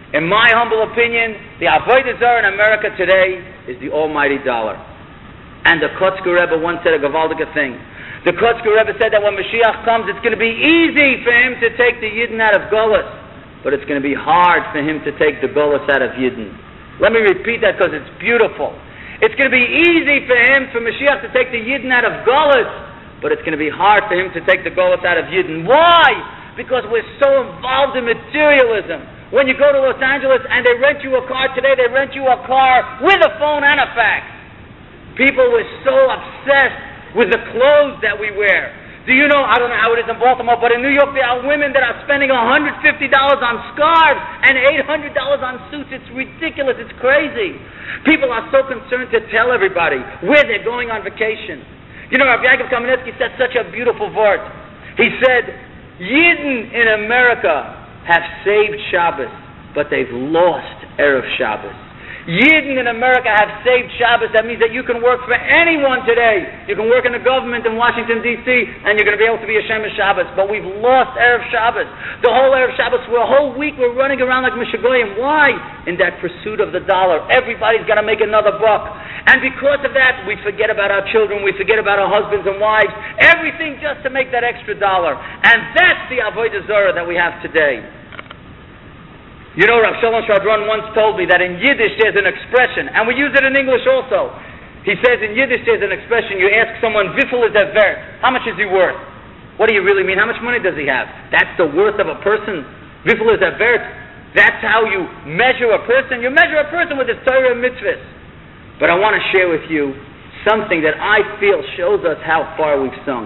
In my humble opinion, the Avodah Zarah in America today is the almighty dollar. And the Kotzker Rebbe once said a gewaldige thing. The Kotzker Rebbe said that when Mashiach comes, it's going to be easy for him to take the Yidden out of Golus, but it's going to be hard for him to take the Golus out of Yidden. Let me repeat that because it's beautiful. It's going to be easy for him, for Mashiach, to take the Yidden out of Golus, but it's going to be hard for him to take the Golus out of Yidden. Why? Because we're so involved in materialism. When you go to Los Angeles and they rent you a car today, they rent you a car with a phone and a fax. People were so obsessed with the clothes that we wear. Do you know, I don't know how it is in Baltimore, but in New York there are women that are spending one hundred fifty dollars on scarves and eight hundred dollars on suits. It's ridiculous. It's crazy. People are so concerned to tell everybody where they're going on vacation. You know, Rav Yaakov Kamenetsky said such a beautiful word. He said, Yidden in America have saved Shabbos, but they've lost Erev Shabbos. Yidden in America have saved Shabbos. That means that you can work for anyone today. You can work in the government in Washington, D C, and you're going to be able to be a Shemesh Shabbos. But we've lost Erev Shabbos. The whole Erev Shabbos, for a whole week, we're running around like Mishagoyim. Why? In that pursuit of the dollar. Everybody's got to make another buck. And because of that, we forget about our children. We forget about our husbands and wives. Everything just to make that extra dollar. And that's the Avodah Zarah that we have today. You know, Rav Shalom Shadron once told me that in Yiddish there's an expression, and we use it in English also. He says in Yiddish there's an expression, you ask someone, Wiffel is er wert? How much is he worth? What do you really mean? How much money does he have? That's the worth of a person. Wiffel is er wert? That's how you measure a person. You measure a person with his Torah and mitzvahs. But I want to share with you something that I feel shows us how far we've sunk.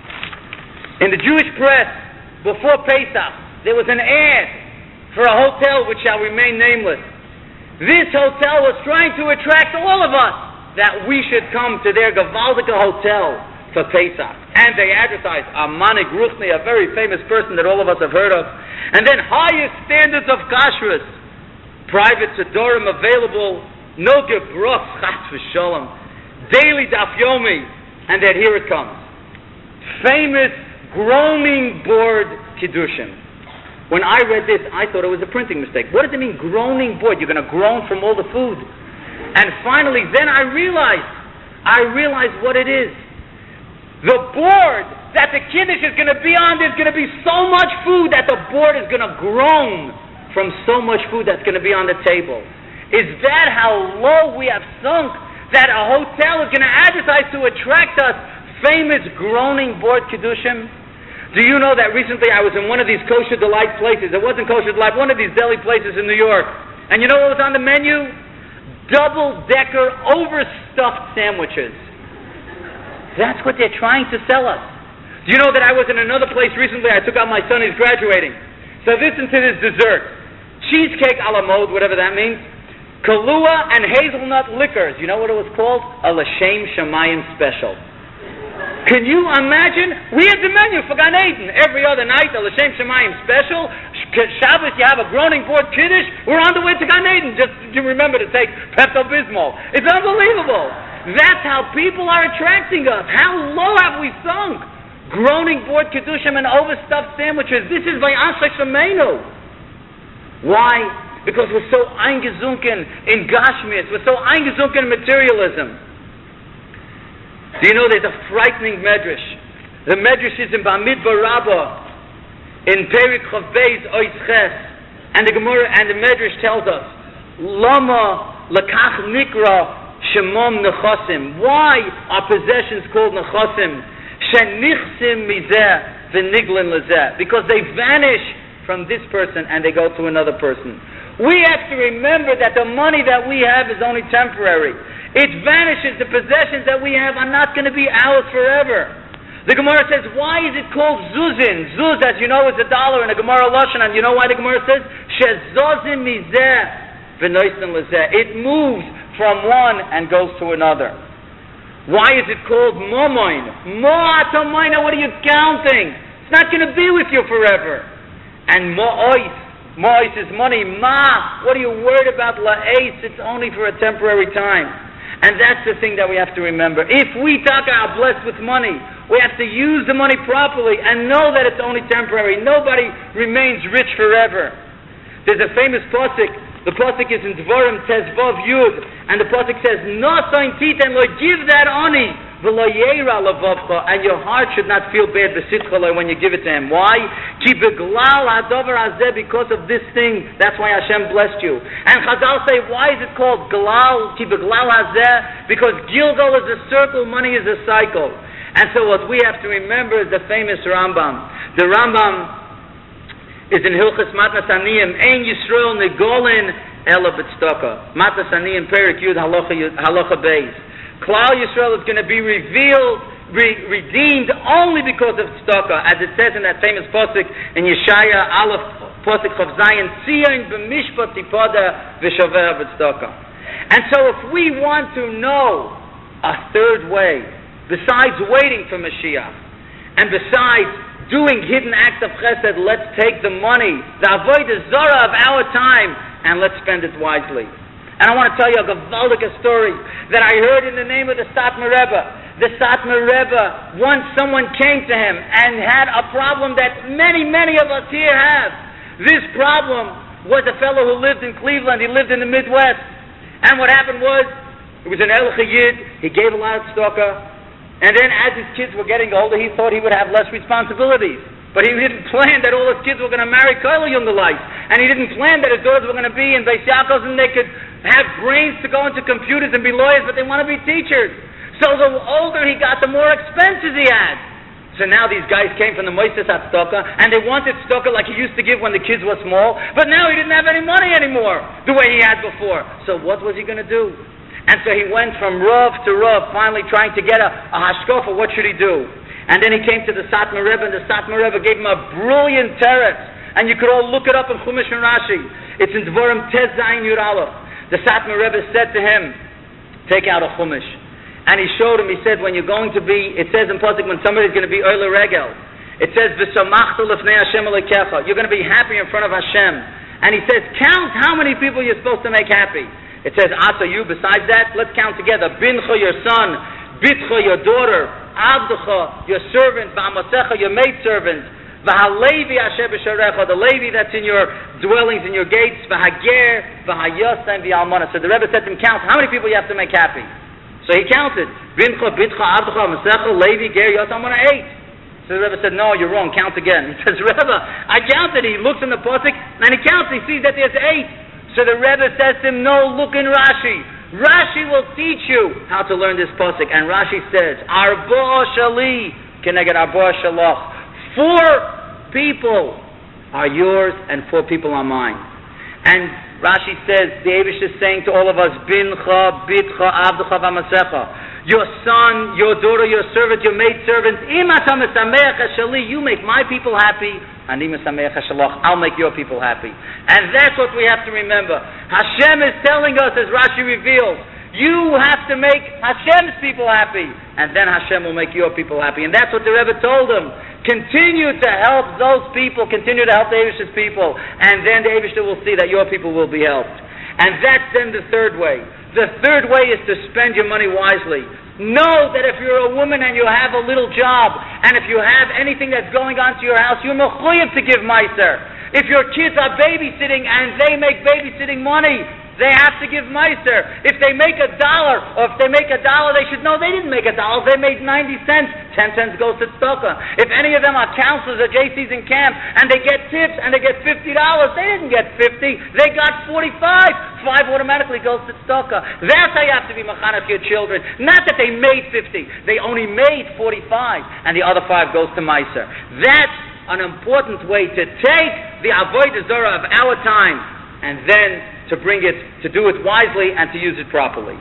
In the Jewish press, before Pesach, there was an ad for a hotel which shall remain nameless. This hotel was trying to attract all of us that we should come to their Gewaldige hotel for Pesach. And they advertised a Manik Ruchni, a very famous person that all of us have heard of. And then highest standards of kashrus, private Sidorim available, no gebroch, chas v'sholem, daily daf yomi, and then here it comes. Famous groaning board Kiddushin. When I read this, I thought it was a printing mistake. What does it mean, groaning board? You're going to groan from all the food. And finally, then I realized, I realized what it is. The board that the Kiddush is going to be on, there's going to be so much food that the board is going to groan from so much food that's going to be on the table. Is that how low we have sunk? That a hotel is going to advertise to attract us famous groaning board Kiddushim? Do you know that recently I was in one of these kosher delight places? It wasn't kosher delight, one of these deli places in New York. And you know what was on the menu? Double-decker, overstuffed sandwiches. That's what they're trying to sell us. Do you know that I was in another place recently? I took out my son, he's graduating. So listen to this dessert. Cheesecake a la mode, whatever that means. Kahlua and hazelnut liquors. You know what it was called? A L'Shem Shamayim special. Can you imagine? We had the menu for Gan Eden. Every other night, the L'Shem Shamayim special. Shabbos, you have a groaning board Kiddush. We're on the way to Gan Eden. Just to remember to take Pepto-Bismol. It's unbelievable. That's how people are attracting us. How low have we sunk? Groaning board Kiddushim and overstuffed sandwiches. This is Vayasek Shemenu. Why? Because we're so eingezunken in Gashmias. We're so eingezunken in materialism. Do you know there's a frightening medrash? The medrash is in Bamidbar Rabbah, in Perik Chav Beis Ois Ches, and the Gemara and the medrash tells us, Lama Lakach Nikra Shemom Nechosim. Why are possessions called Nechosim? Shenichsim Mizeh V'Niglin Lezeh. Because they vanish from this person and they go to another person. We have to remember that the money that we have is only temporary. It vanishes. The possessions that we have are not going to be ours forever. The Gemara says, why is it called Zuzin? Zuz, as you know, is a dollar in the Gemara Lashon. And you know why the Gemara says? Shezozim mizeh v'noisen lezeh. It moves from one and goes to another. Why is it called Momoin? Mo'atomoina, what are you counting? It's not going to be with you forever. And Mo'ois. Mo'ois is money. Ma, what are you worried about? La'eis, it's only for a temporary time. And that's the thing that we have to remember. If we taka are blessed with money, we have to use the money properly and know that it's only temporary. Nobody remains rich forever. There's a famous pasuk. The pasuk is in Dvarim Tezvav Yud, and the pasuk says, "No soin titen lo, give that oni, v'lo yeira lavavcha," and your heart should not feel bad b'sitcha when you give it to him. Why? Ki beglal hadover hazeh, because of this thing. That's why Hashem blessed you. And Chazal say, why is it called glal? Ki beglal hazeh, because Gilgal is a circle, money is a cycle. And so what we have to remember is the famous Rambam. The Rambam is in Hilchas Matnas Aniyim, Ein Yisrael Negolin Ela B'tzedakah. Matnas Aniyim, Perik Yud, Halacha Beis. Klal Yisrael is going to be revealed, re- redeemed only because of tzedakah, as it says in that famous pasuk in Yeshaya Aleph, pasuk Chav Zayin, Tzion b'mishpat tipada v'shaveh b'tzedakah. And so if we want to know a third way, besides waiting for Mashiach, and besides doing hidden acts of chesed, let's take the money, the avodah zara of our time, and let's spend it wisely. And I want to tell you a gavaldik story that I heard in the name of the Satmar Rebbe. The Satmar Rebbe, once someone came to him and had a problem that many, many of us here have. This problem was a fellow who lived in Cleveland. He lived in the Midwest. And what happened was, it was an Elcha Yid. He gave a lot of tzedakah. And then as his kids were getting older, he thought he would have less responsibilities. But he didn't plan that all his kids were going to marry Koil Jungelite. And he didn't plan that his daughters were going to be in Beis Yaakov and they could have brains to go into computers and be lawyers, but they want to be teachers. So the older he got, the more expenses he had. So now these guys came from the Moises HaTzedakah, and they wanted tzedakah like he used to give when the kids were small, but now he didn't have any money anymore, the way he had before. So what was he going to do? And so he went from Rav to Rav, finally trying to get a, a hashkafa. What should he do? And then he came to the Satmar Rebbe, and the Satmar Rebbe gave him a brilliant teretz. And you could all look it up in Chumash and Rashi. It's in Dvarim Tez Zayin Yud Aleph. The Satmar Rebbe said to him, take out a Chumash. And he showed him, he said, when you're going to be, it says in Pasuk, when somebody's going to be Oile Regel, it says, V'samachtu lefnei Hashem Elokecha. You're going to be happy in front of Hashem. And he says, count how many people you're supposed to make happy. It says, Asa, you. Besides that, let's count together. Bincha, your son. Bitcha, your daughter. Abducha, your servant. V'amasecha, your maidservant. V'halevi asher b'sharecha, the Levi that's in your dwellings, in your gates. V'hager, v'hayasa, and v'almana. So the Rebbe said to him, count how many people you have to make happy. So he counted. Bincha, Bitcha, Abducha, Amasecha, Levi, Ger, Yasa, Almana, eight. So the Rebbe said, no, you're wrong. Count again. He says, Rebbe, I counted. He looks in the pasuk and he counts. He sees that there's eight. So the Rebbe says to him, no, look in Rashi. Rashi will teach you how to learn this pasuk. And Rashi says, Arba shali keneged arba shalach. Four people are yours and four people are mine. And Rashi says, the Eibush is saying to all of us, Bincha, Bitcha, Abducha, V'amasecha. Your son, your daughter, your servant, your maidservant, you make my people happy, and I'll make your people happy. And that's what we have to remember. Hashem is telling us, as Rashi reveals, you have to make Hashem's people happy, and then Hashem will make your people happy. And that's what the Rebbe told them. Continue to help those people, continue to help the Eibush's people, and then the Eibush will see that your people will be helped. And that's then the third way. The third way is to spend your money wisely. Know that if you're a woman and you have a little job, and if you have anything that's going on to your house, you're mechuyev to give meiser. If your kids are babysitting and they make babysitting money, they have to give meiser. If they make a dollar, or if they make a dollar, they should know they didn't make a dollar. They made ninety cents. Ten cents goes to tzedakah. If any of them are counselors or J Cs in camp, and they get tips, and they get fifty dollars, they didn't get fifty. They got forty-five. Five automatically goes to tzedakah. That's how you have to be mechanech your children. Not that they made fifty. They only made forty-five, and the other five goes to meiser. That's an important way to take the avodah zarah of our time, and then to bring it, to do it wisely, and to use it properly.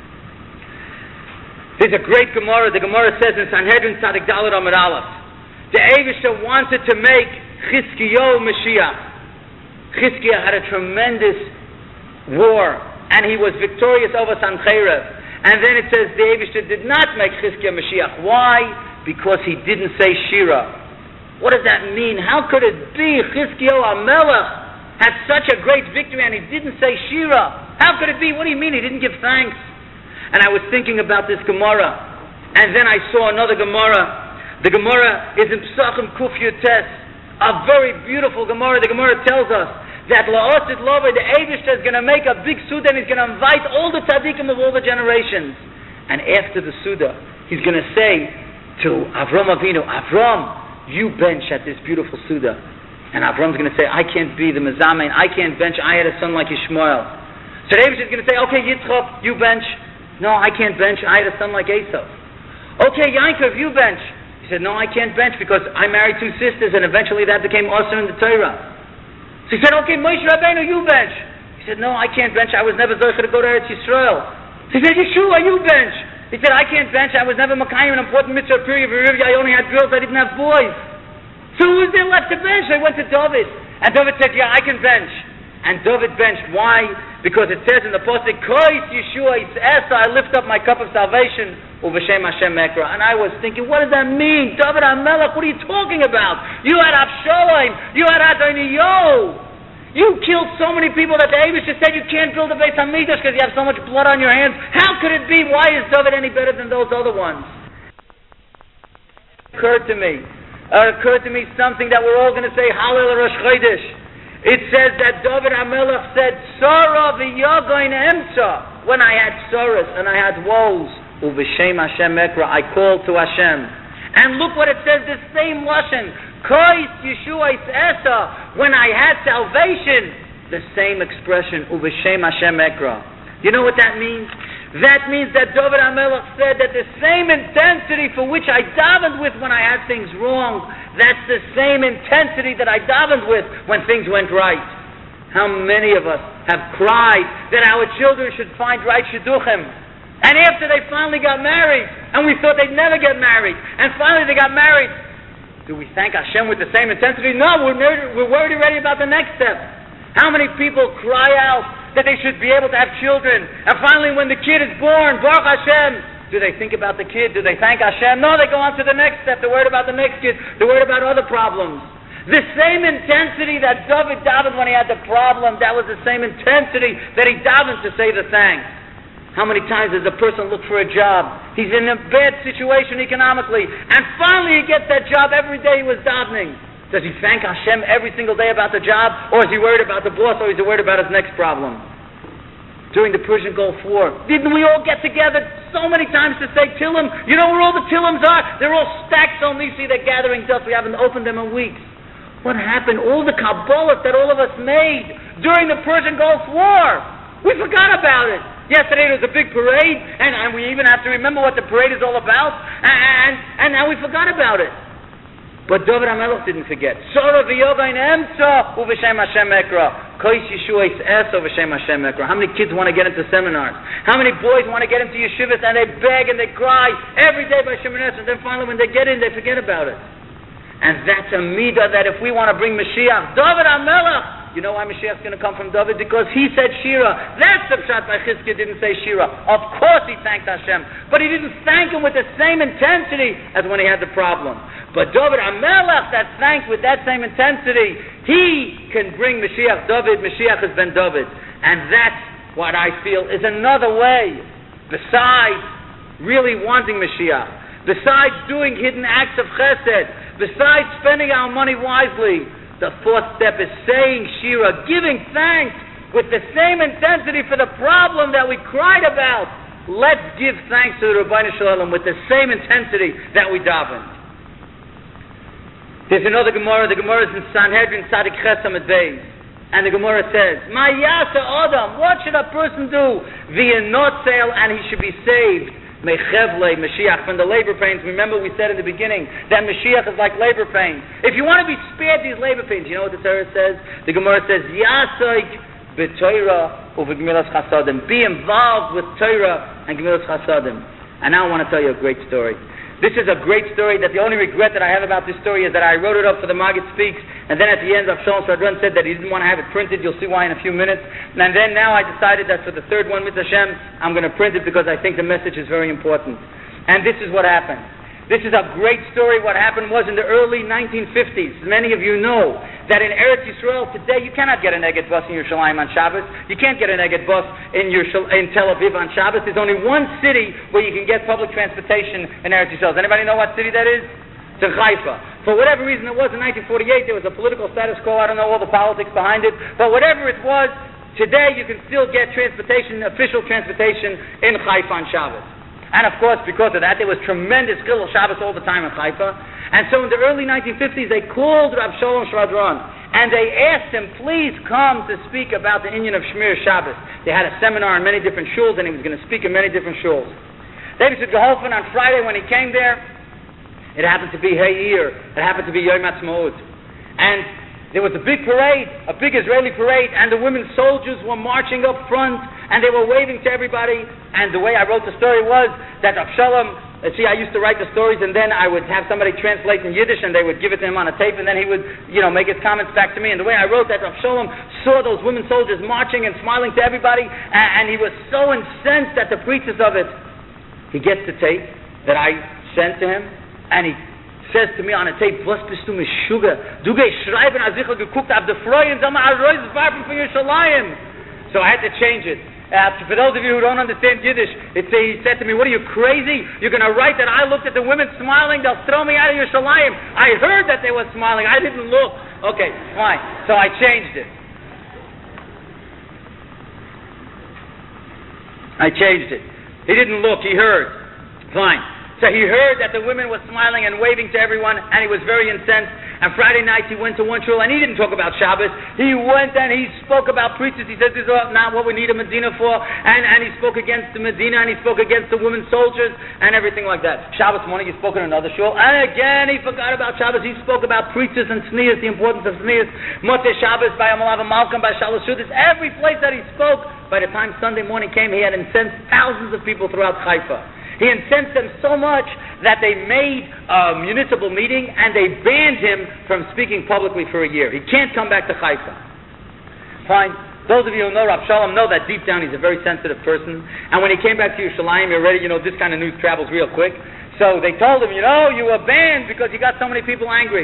There's a great Gemara. The Gemara says in Sanhedrin Tzadik Dalet Amud Aleph, the Eivishter wanted to make Chizkiyahu Mashiach. Chizkiah had a tremendous war, and he was victorious over Sancheriv. And then it says the Eivishter did not make Chizkiah Mashiach. Why? Because he didn't say Shira. What does that mean? How could it be Chizkiyahu HaMelech had such a great victory and he didn't say Shira? How could it be? What do you mean he didn't give thanks? And I was thinking about this Gemara, and then I saw another Gemara. The Gemara is in Pesachim Kuf Yutes, a very beautiful Gemara. The Gemara tells us that La'osid Lova, the Eibishter, is going to make a big Suda and he's going to invite all the tzaddikim of all the generations. And after the Suda, he's going to say to Avram Avinu, Avram, you bench at this beautiful Suda. And Avram's going to say, I can't be the Mezamein, I can't bench, I had a son like Ishmael. So the Eibishter is going to say, okay, Yitzchak, you bench. No, I can't bench, I had a son like Esau. Okay, Yaakov, you bench. He said, no, I can't bench because I married two sisters and eventually that became also in the Torah. So he said, okay, Moshe Rabbeinu, you bench. He said, no, I can't bench. I was never zocher to go to Eretz Yisrael. So he said, Yeshua, you bench. He said, I can't bench. I was never Makayim, an important mitzvah period. I only had girls. I didn't have boys. So who was there left to bench? I went to David. And David said, yeah, I can bench. And David benched. Why? Because it says in the Pasuk, Kois Yeshua Yis'esa, I lift up my cup of salvation, Uvashem Hashem Mekra. And I was thinking, what does that mean? David HaMelech, what are you talking about? You had Avshalom, you had Adoniyo. You killed so many people that the Eibishter said you can't build a Beis HaMikdash because you have so much blood on your hands. How could it be? Why is David any better than those other ones? It occurred to me. It occurred to me something that we're all going to say, Hallel Rosh Chodesh. It says that David HaMelech said, Sora v'yogoin emsa. When I had sorrows and I had woes, Uv'shem Hashem Mekra, I called to Hashem. And look what it says, the same Lashon, Kois Yeshua Yis'esa. When I had salvation, the same expression, Uv'shem Hashem Mekra. You know what that means? That means that David HaMelech said that the same intensity for which I davened with when I had things wrong, that's the same intensity that I davened with when things went right. How many of us have cried that our children should find right shidduchim? And after they finally got married, and we thought they'd never get married, and finally they got married, do we thank Hashem with the same intensity? No, we're, we're worried already about the next step. How many people cry out that they should be able to have children, and finally when the kid is born, Baruch Hashem, do they think about the kid? Do they thank Hashem? No, they go on to the next step. They're worried about the next kid. They're worried about other problems. The same intensity that David davened when he had the problem, that was the same intensity that he davened to say the thanks. How many times does a person look for a job? He's in a bad situation economically, and finally he gets that job. Every day he was davening. Does he thank Hashem every single day about the job, or is he worried about the boss, or is he worried about his next problem? During the Persian Gulf War, didn't we all get together so many times to say Tillim? You know where all the Tillims are? They're all stacked so neatly, they're gathering dust. We haven't opened them in weeks. What happened? All the Kabbalah that all of us made during the Persian Gulf War, we forgot about it. Yesterday there was a big parade, and, and we even have to remember what the parade is all about, and, and now we forgot about it. But David HaMelech didn't forget. Sora v'yogain emsa uv'shem Hashem Mekra. Kois Yeshua Yis'esa uv'shem Hashem Mekra. How many kids want to get into seminars? How many boys want to get into yeshivas and they beg and they cry every day by Shemoneh Esrei, and then finally when they get in they forget about it. And that's a midah that if we want to bring Mashiach, David HaMelech, you know why Mashiach's going to come from David? Because he said Shira. That's the pshat by Chizkiah didn't say Shira. Of course he thanked Hashem, but he didn't thank him with the same intensity as when he had the problem. But David HaMelech that thanked with that same intensity, he can bring Mashiach David. Mashiach has been David. And that's what I feel is another way, besides really wanting Mashiach, besides doing hidden acts of chesed, besides spending our money wisely, the fourth step is saying Shira, giving thanks with the same intensity for the problem that we cried about. Let's give thanks to the Rabbeinu Shalom with the same intensity that we davened. There's another Gemara. The Gemara is in Sanhedrin Tzadik Ches Amud Beis, and the Gemara says, "Ma yasa Adam? What should a person do? V'yenotzel, and he should be saved. Mechevle Mashiach from the labor pains." Remember, we said in the beginning that Mashiach is like labor pains. If you want to be spared these labor pains, you know what the Torah says? The Gemara says, "Yasoik b'Torah u'v'gemilas chasadim." Be involved with Torah and gemilas chasadim. And now I want to tell you a great story. This is a great story that the only regret that I have about this story is that I wrote it up for the Maggid Speaks, and then at the end Avshalom Sadran said that he didn't want to have it printed. You'll see why in a few minutes. And then now I decided that for the third one, Mitzvah Hashem, I'm going to print it because I think the message is very important. And this is what happened. This is a great story. What happened was in the early nineteen fifties. Many of you know that in Eretz Yisrael today you cannot get an Egged bus in Yerushalayim on Shabbos. You can't get an Egged bus in, Yerushalayim, in Tel Aviv on Shabbos. There's only one city where you can get public transportation in Eretz Yisrael. Does anybody know what city that is? It's in Haifa. For whatever reason it was in nineteen forty-eight, there was a political status quo. I don't know all the politics behind it. But whatever it was, today you can still get transportation, official transportation in Haifa on Shabbos. And of course, because of that, there was tremendous Chilul Shabbos all the time in Haifa. And so in the early nineteen fifties, they called Rav Shalom Shvadron, and they asked him, please come to speak about the inyan of Shmir Shabbos. They had a seminar in many different shuls, and he was going to speak in many different shuls. David Geholfen on Friday when he came there, it happened to be Hayir, it happened to be Yom Ha'atzmaut. And there was a big parade, a big Israeli parade, and the women soldiers were marching up front, and they were waving to everybody. And the way I wrote the story was that Avshalom, see, I used to write the stories, and then I would have somebody translate in Yiddish, and they would give it to him on a tape, and then he would, you know, make his comments back to me. And the way I wrote that, Avshalom saw those women soldiers marching and smiling to everybody, and, and he was so incensed at the preachers of it. He gets the tape that I sent to him, and he says to me on a tape, "Was bist du mishuga? Du gehst schreiben, als ich geguckt habe, the Freuen, sag mal, Arroz warfen für Yerushalayim." So I had to change it. Uh, for those of you who don't understand Yiddish, it's, uh, he said to me, "What are you, crazy? You're going to write that I looked at the women smiling, they'll throw me out of Yerushalayim. I heard that they were smiling, I didn't look." Okay, fine. So I changed it. I changed it. He didn't look, he heard. Fine. So he heard that the women were smiling and waving to everyone, and he was very incensed. And Friday night he went to one shul, and he didn't talk about Shabbos. He went and he spoke about preachers. He said, "This is not what we need a Medina for." And, and he spoke against the Medina, and he spoke against the women soldiers, and everything like that. Shabbos morning he spoke in another shul, and again he forgot about Shabbos. He spoke about preachers and sneers, the importance of sneers. Motzei Shabbos by Amalav Malcolm, by Shalosh Shudas. Every place that he spoke, by the time Sunday morning came, he had incensed thousands of people throughout Haifa. He incensed them so much that they made a municipal meeting and they banned him from speaking publicly for a year. He can't come back to Haifa. Fine. Those of you who know Rav Shalom know that deep down he's a very sensitive person. And when he came back to Yerushalayim, you're ready, you know, this kind of news travels real quick. So they told him, you know, you were banned because you got so many people angry.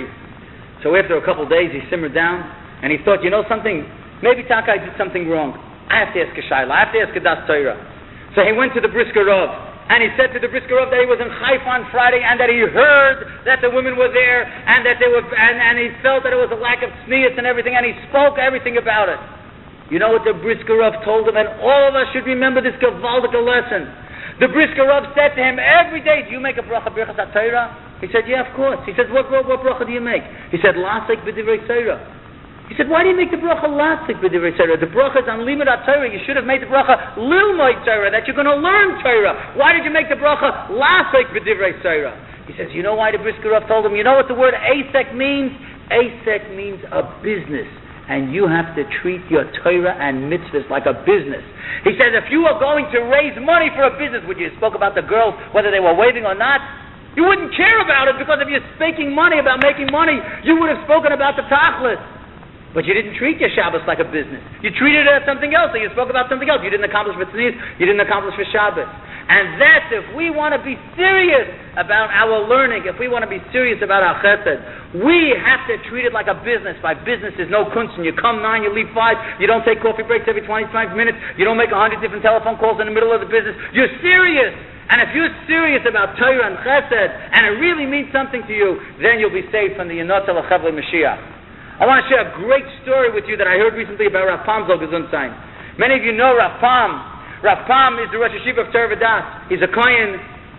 So after a couple of days, he simmered down and he thought, you know something, maybe Takai did something wrong. I have to ask a Shaila. I have to ask a Das Torah. So he went to the Brisker Rav. And he said to the Brisker Rav that he was in Haifa on Friday, and that he heard that the women were there, and that they were, and, and he felt that it was a lack of tznius and everything, and he spoke everything about it. You know what the Brisker Rav told him, and all of us should remember this Gavaldic lesson. The Brisker Rav said to him every day, "Do you make a bracha birchas HaTorah?" He said, "Yeah, of course." He said, "What, what, what bracha do you make?" He said, "Lasek b'divrei Torah." He said, "Why do you make the bracha lasik b'divrei Torah? The bracha is on limud Torah. You should have made the bracha lilmod Torah, that you're going to learn Torah. Why did you make the bracha lasik b'divrei Torah?" He says, "You know why?" The Brisker Rav told him, "You know what the word asek means? Asek means a business, and you have to treat your Torah and mitzvahs like a business." He says, "If you are going to raise money for a business," which you spoke about the girls, whether they were waving or not, you wouldn't care about it, because if you're speaking money about making money, you would have spoken about the tachlis. But you didn't treat your Shabbos like a business. You treated it as something else, and you spoke about something else. You didn't accomplish for tznius, you didn't accomplish for Shabbos. And that's if we want to be serious about our learning, if we want to be serious about our chesed, we have to treat it like a business. By business, there's no kunst. You come nine, you leave five, you don't take coffee breaks every twenty-five minutes, you don't make a hundred different telephone calls in the middle of the business. You're serious. And if you're serious about Torah and chesed, and it really means something to you, then you'll be saved from the Yonot Elachevle Mashiach. I want to share a great story with you that I heard recently about Rav Pam Zolgazunstein. Many of you know Rav Pam. Rav Pam is the Rosh Hashiva of Torah V'das. He's a Kohen,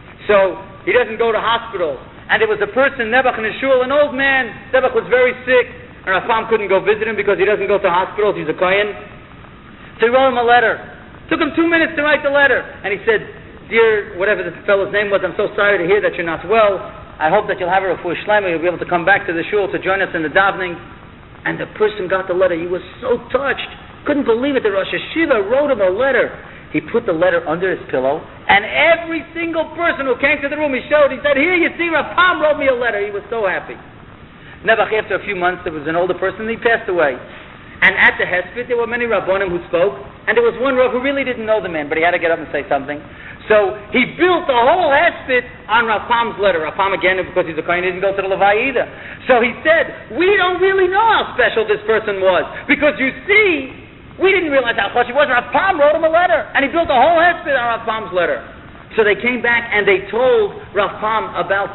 so he doesn't go to hospitals. And there was a person, Nebuch in his shul, an old man. Nebuch was very sick, and Rav Pam couldn't go visit him because he doesn't go to hospitals. He's a Kohen. So he wrote him a letter. Took him two minutes to write the letter. And he said, "Dear," whatever the fellow's name was, "I'm so sorry to hear that you're not well. I hope that you'll have a refuah shlema. You'll be able to come back to the shul to join us in the davening." And the person got the letter. He was so touched. Couldn't believe it. The Rosh Hashiva wrote him a letter. He put the letter under his pillow, and every single person who came to the room, he showed, he said, "Here, you see, Rav Pam wrote me a letter." He was so happy. Nebuch, after a few months, there was an older person, and he passed away. And at the Hesped, there were many Rabbonim who spoke, and there was one Rav who really didn't know the man, but he had to get up and say something. So he built the whole Hesped on Rav Pam's letter. Rav Pam, again, because he's a Kohen, didn't go to the Levai either. So he said, "We don't really know how special this person was, because you see, we didn't realize how special he was. Rav Pam wrote him a letter, and he built the whole Hesped on Rav Pam's letter." So they came back and they told Rav Pam about this.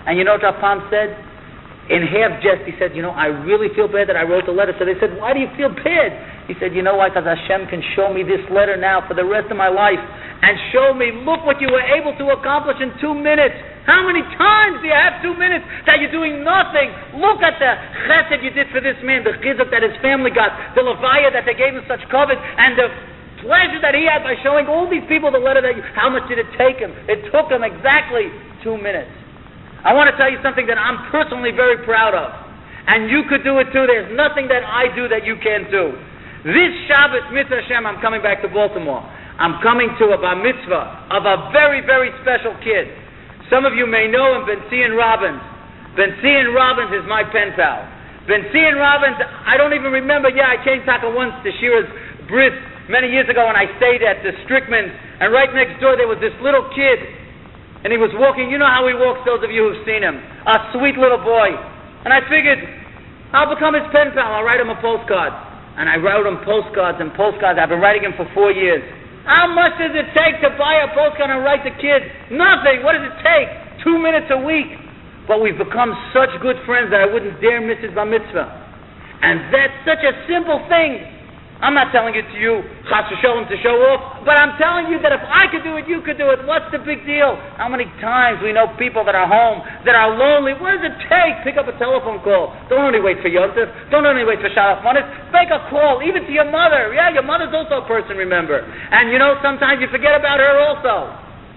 And you know what Rav Pam said? In half jest, he said, you know, I really feel bad that I wrote the letter. So they said, why do you feel bad? He said, you know why? Because Hashem can show me this letter now for the rest of my life and show me, look what you were able to accomplish in two minutes. How many times do you have two minutes that you're doing nothing? Look at the chesed you did for this man, the chizuk that his family got, the levaya that they gave him such covet, and the pleasure that he had by showing all these people the letter that you, how much did it take him? It took him exactly two minutes. I want to tell you something that I'm personally very proud of. And you could do it too. There's nothing that I do that you can't do. This Shabbos, Mitzvah Hashem, I'm coming back to Baltimore. I'm coming to a bar mitzvah of a very, very special kid. Some of you may know him, Ben-Zion Robbins. Ben-Zion Robbins is my pen pal. Ben-Zion Robbins, I don't even remember, yeah, I came Taka once to Shira's bris many years ago when I stayed at the Strickman, and right next door there was this little kid. And he was walking, you know how he walks, those of you who've seen him. A sweet little boy. And I figured, I'll become his pen pal. I'll write him a postcard. And I wrote him postcards and postcards. I've been writing him for four years. How much does it take to buy a postcard and write the kid? Nothing. What does it take? Two minutes a week. But we've become such good friends that I wouldn't dare miss his bar mitzvah. And that's such a simple thing. I'm not telling it to you, chas v'sholem, to show off, but I'm telling you that if I could do it, you could do it. What's the big deal? How many times we know people that are home, that are lonely? What does it take? Pick up a telephone call. Don't only wait for Yosef. Don't only wait for Shalach Manis. Make a call, even to your mother. Yeah, your mother's also a person, remember. And you know, sometimes you forget about her also.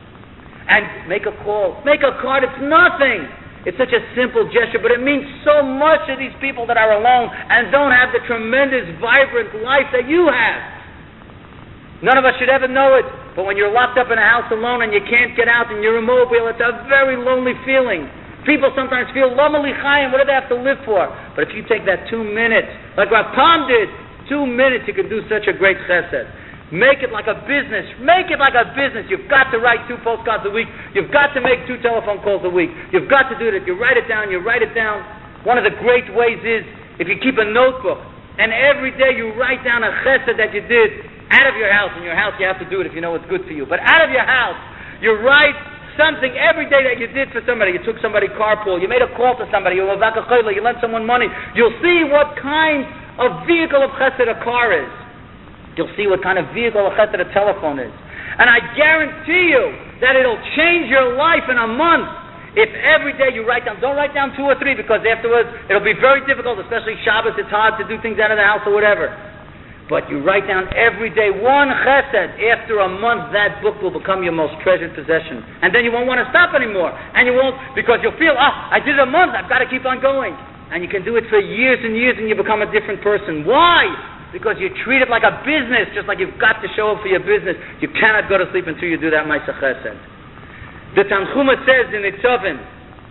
And make a call. Make a card. It's nothing. It's such a simple gesture, but it means so much to these people that are alone and don't have the tremendous, vibrant life that you have. None of us should ever know it, but when you're locked up in a house alone and you can't get out and you're immobile, it's a very lonely feeling. People sometimes feel, Lama li chayim, what do they have to live for? But if you take that two minutes, like Rav Pam did, two minutes, you can do such a great chesed. Make it like a business. Make it like a business. You've got to write two postcards a week. You've got to make two telephone calls a week. You've got to do it. You write it down. You write it down. One of the great ways is if you keep a notebook and every day you write down a chesed that you did out of your house. In your house you have to do it if you know what's good for you. But out of your house, you write something every day that you did for somebody. You took somebody carpool. You made a call to somebody. You lent someone money. You'll see what kind of vehicle of chesed a car is. You'll see what kind of vehicle of chesed a telephone is. And I guarantee you that it'll change your life in a month if every day you write down. Don't write down two or three because afterwards it'll be very difficult, especially Shabbos. It's hard to do things out of the house or whatever. But you write down every day one chesed. After a month, that book will become your most treasured possession. And then you won't want to stop anymore. And you won't, because you'll feel, ah, I did it a month, I've got to keep on going. And you can do it for years and years and you become a different person. Why? Because you treat it like a business, just like you've got to show up for your business. You cannot go to sleep until you do that Ma'aseh Chesed. The Tanchuma says in Nitzavim,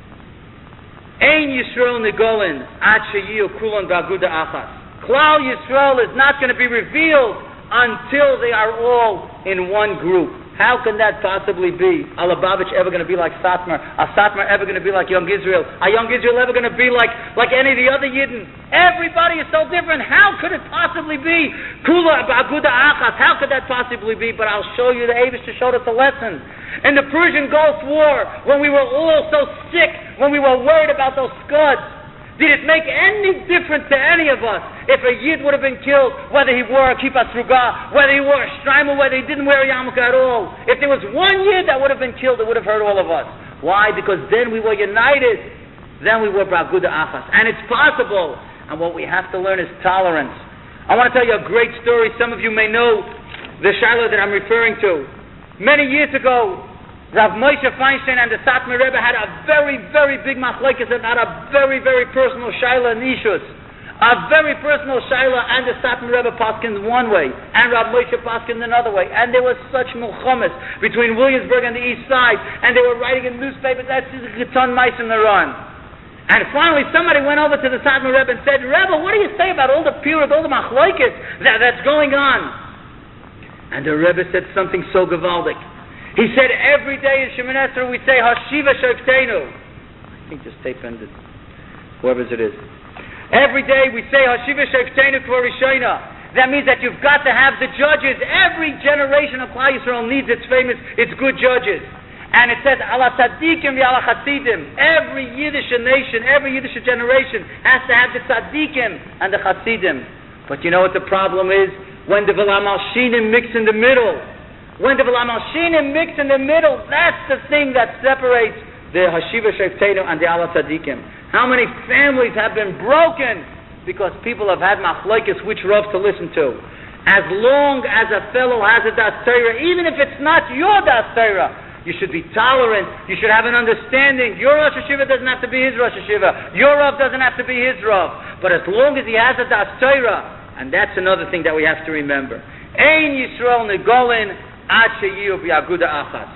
Ein Yisrael Nigolin Ad Sheyiyu Kulan Ba'aguda Achas. Klal Yisrael is not going to be revealed until they are all in one group. How can that possibly be? A Lubavitch ever going to be like Satmar? A Satmar ever going to be like Young Israel? A Young Israel ever going to be like, like any of the other Yidden? Everybody is so different. How could it possibly be? Kula Ba'aguda Achas. How could that possibly be? But I'll show you, the Eibishter showed us a lesson. In the Persian Gulf War, when we were all so sick, when we were worried about those Scuds, did it make any difference to any of us if a Yid would have been killed, whether he wore a kippah sruga, whether he wore a shtreimel, whether he didn't wear a yarmulke at all? If there was one Yid that would have been killed, it would have hurt all of us. Why? Because then we were united. Then we were Ba'aguda Achas. And it's possible. And what we have to learn is tolerance. I want to tell you a great story. Some of you may know the Shiloh that I'm referring to. Many years ago, Rav Moshe Feinstein and the Satmar Rebbe had a very, very big machlokes and had a very, very personal shaila in Ishus. A very personal shaila, and the Satmar Rebbe paskined one way, and Rav Moshe paskined another way. And there was such milchamas between Williamsburg and the East Side, and they were writing in newspapers, that's the Giton Mice in the run. And finally somebody went over to the Satmar Rebbe and said, Rebbe, what do you say about all the purity, all the machlokes that, that's going on? And the Rebbe said something so gavaldik. He said, every day in Shemoneh Esrei we say, Hashiva Shofteinu. I think this tape ended. Whoever's it is. Every day we say, Hashiva Shofteinu K'var Rishona. That means that you've got to have the judges. Every generation of Klal Yisrael needs its famous, its good judges. And it says, Ala tzaddikim v'ala chassidim. Every Yiddish nation, every Yiddish generation has to have the tzaddikim and the chassidim. But you know what the problem is? When the V'la Malshinim mix in the middle. When the V'la Malshinim mix in the middle, that's the thing that separates the Hashiva Sheftenu and the Ala tzaddikim. How many families have been broken because people have had machlokes which Rav to listen to? As long as a fellow has a Das Torah, even if it's not your Das Torah, you should be tolerant. You should have an understanding. Your Rosh Hashiva doesn't have to be his Rosh Hashiva. Your Rav doesn't have to be his Rav. But as long as he has a Das Torah, and that's another thing that we have to remember. Ein Yisrael negolin ad sheyiyu b'aguda achas.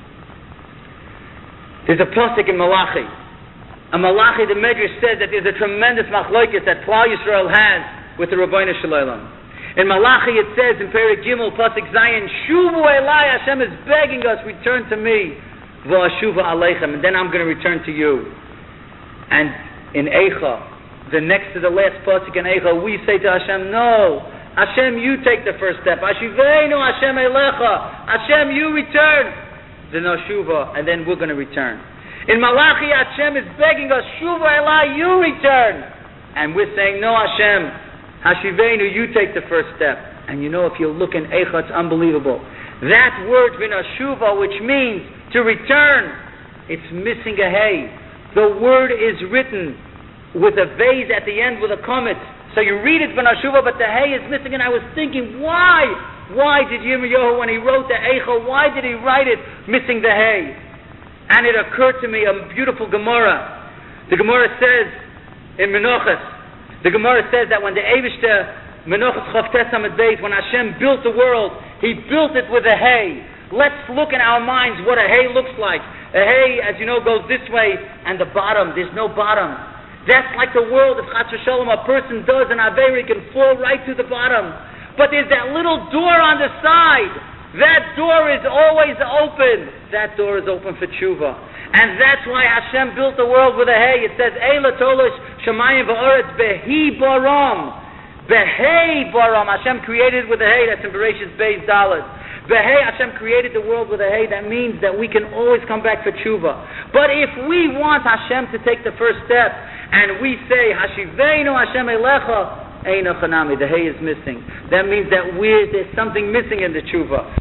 There's a pasuk in Malachi. A Malachi, the Medrash says that there's a tremendous machlokes that Klal Yisrael has with the Rabbeinu Shalom. In Malachi it says in Perek Gimel pasuk Zayin, Shuvu Elai, Hashem is begging us, return to me, v'ashuva aleichem, and then I'm going to return to you. And in Eicha, the next to the last pasuk in Eicha, we say to Hashem, no, Hashem, you take the first step. Ashiveinu Hashem Elecha, Hashem, you return. The Nashuva, and then we're going to return. In Malachi, Hashem is begging us, Shuva Elai, you return. And we're saying, no, Hashem, Hashivenu, you take the first step. And you know, if you look in Eicha, it's unbelievable. That word, Vinashuva, which means to return, it's missing a hey. The word is written with a vase at the end with a comet. So you read it, Vinashuva, but the hey is missing. And I was thinking, why? Why did Yirmiyahu, when he wrote the Eicha, why did he write it missing the hey? And it occurred to me, a beautiful Gemara. The Gemara says in Menachos, the Gemara says that when the Eivishter, Menachos Chavtes Amud Beis, when Hashem built the world, He built it with a hay. Let's look in our minds what a hay looks like. A hay, as you know, goes this way, and the bottom, there's no bottom. That's like the world. If Chas v'Shalom, a person does an Aveira, he can fall right to the bottom. But there's that little door on the side. That door is always open. That door is open for tshuva. And that's why Hashem built the world with a hay. It says, Eila tolosh shamayim v'oretz behi baram. Behi baram. Hashem created with a hay. That's in Bereshit Beis Dalet. Behi, Hashem created the world with a hay. That means that we can always come back for tshuva. But if we want Hashem to take the first step, and we say, Hashiveinu Hashem Elecha, Eino Chanami, the hay is missing. That means that we're, there's something missing in the tshuva.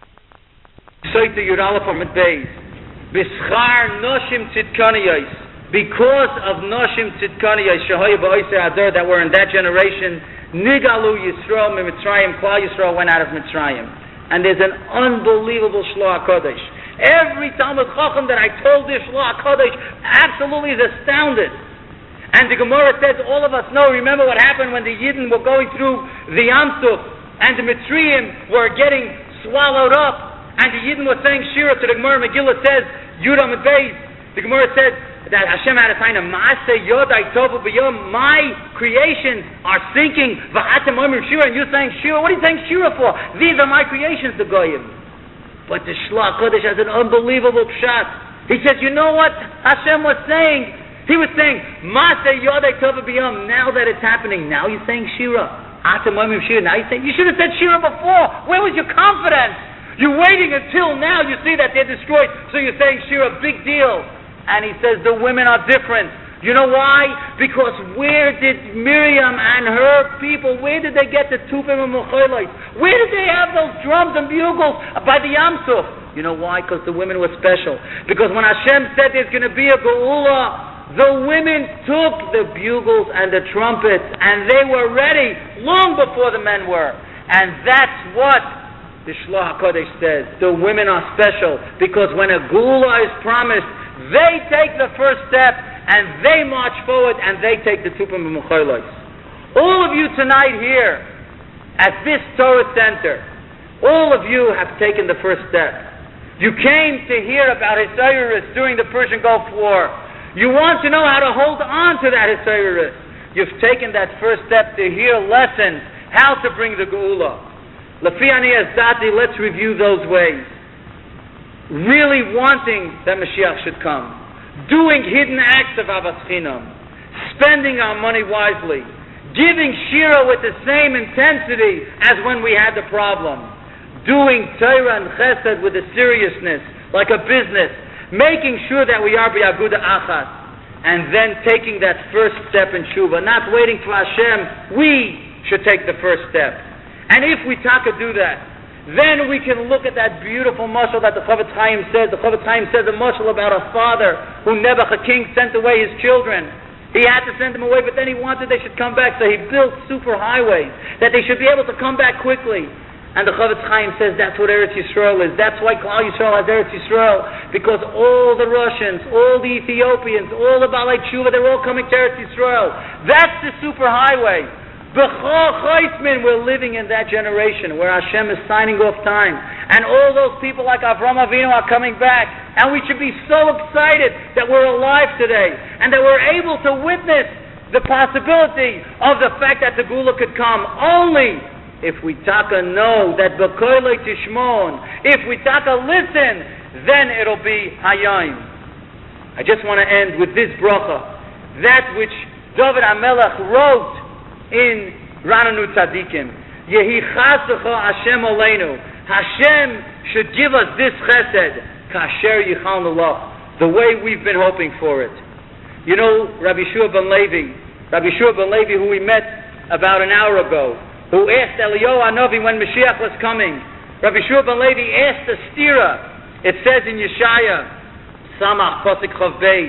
Soita Yudalef Amud Beis. B'schar noshim tzidkaniyos, because of noshim tzidkaniyos shehaya ba'oser ador, that were in that generation, nigalu Yisrael miMitzrayim, Klal Yisrael went out of Mitzrayim. And there's an unbelievable Shloah HaKodesh. Every Talmud Chacham that I told this Shloah HaKodesh absolutely is astounded. And the Gemara says, all of us know, remember what happened when the Yidden were going through the Yam Suf, and the Mitzrayim were getting swallowed up. And the Yidden was saying Shira to the Gemara. Megillah says, Yud Amud Beis. The Gemara says that Hashem had a sign of Maaseh Yodai Tovu B'Yom. My creations are sinking. V'atem Omer Shira. And you're saying Shira. What are you saying Shira for? These are my creations, the Goyim. But the Shloah Kodesh has an unbelievable pshat. He says, you know what Hashem was saying? He was saying, Maaseh Yodai Tovu B'Yom. Now that it's happening, now you're saying Shira. Atem Omer Shira. Now you're saying, you should have said Shira before. Where was your confidence? You're waiting until now you see that they're destroyed, so you're saying, Shira, big deal. And he says the women are different. You know why? Because where did Miriam and her people, where did they get the tufim and mecholos? Where did they have those drums and bugles by the Yam Suf? You know why? Because the women were special. Because when Hashem said there's going to be a geula, the women took the bugles and the trumpets, and they were ready long before the men were. And that's what the Shloah HaKodesh says. The women are special because when a geula is promised, they take the first step and they march forward and they take the tupim b'mecholos. All of you tonight here at this Torah Center, all of you have taken the first step. You came to hear about Hisayrus during the Persian Gulf War. You want to know how to hold on to that Hisayrus. You've taken that first step to hear lessons, how to bring the geula. Lefi ani azdati, let's review those ways. Really wanting that Mashiach should come. Doing hidden acts of Avas Chinam. Spending our money wisely. Giving Shira with the same intensity as when we had the problem. Doing Torah and Chesed with the seriousness like a business, making sure that we are b'aguda achas, and then taking that first step in tshuva, not waiting for Hashem. We should take the first step. And if we taka do that, then we can look at that beautiful mashal that the Chavetz Chaim says. The Chavetz Chaim says a mashal about a father who Nebuchadnezzar king sent away his children. He had to send them away, but then he wanted they should come back, so he built super highways, that they should be able to come back quickly. And the Chavetz Chaim says that's what Eretz Yisrael is. That's why Klal Yisrael has Eretz Yisrael, because all the Russians, all the Ethiopians, all the Balei Tshuva, they're all coming to Eretz Yisrael. That's the super highway. B'chol Chaismin, we're living in that generation where Hashem is signing off time, and all those people like Avram Avinu are coming back, and we should be so excited that we're alive today, and that we're able to witness the possibility of the fact that the Gula could come only if we taka know that B'koilei Tishmon, if we taka listen, then it'll be Hayayim. I just want to end with this bracha, that which David HaMelech wrote in Rananu Tzadikim. Yehi chasecha Hashem oleinu. Hashem should give us this chesed, kasher yichal nulach, the way we've been hoping for it. You know, Rabbi Shua ben Levi, Rabbi Shua ben Levi, who we met about an hour ago, who asked Eliyahu Hanavi when Mashiach was coming. Rabbi Shua ben Levi asked the stira. It says in Yeshaya, Samach Pasuk Chav Beis,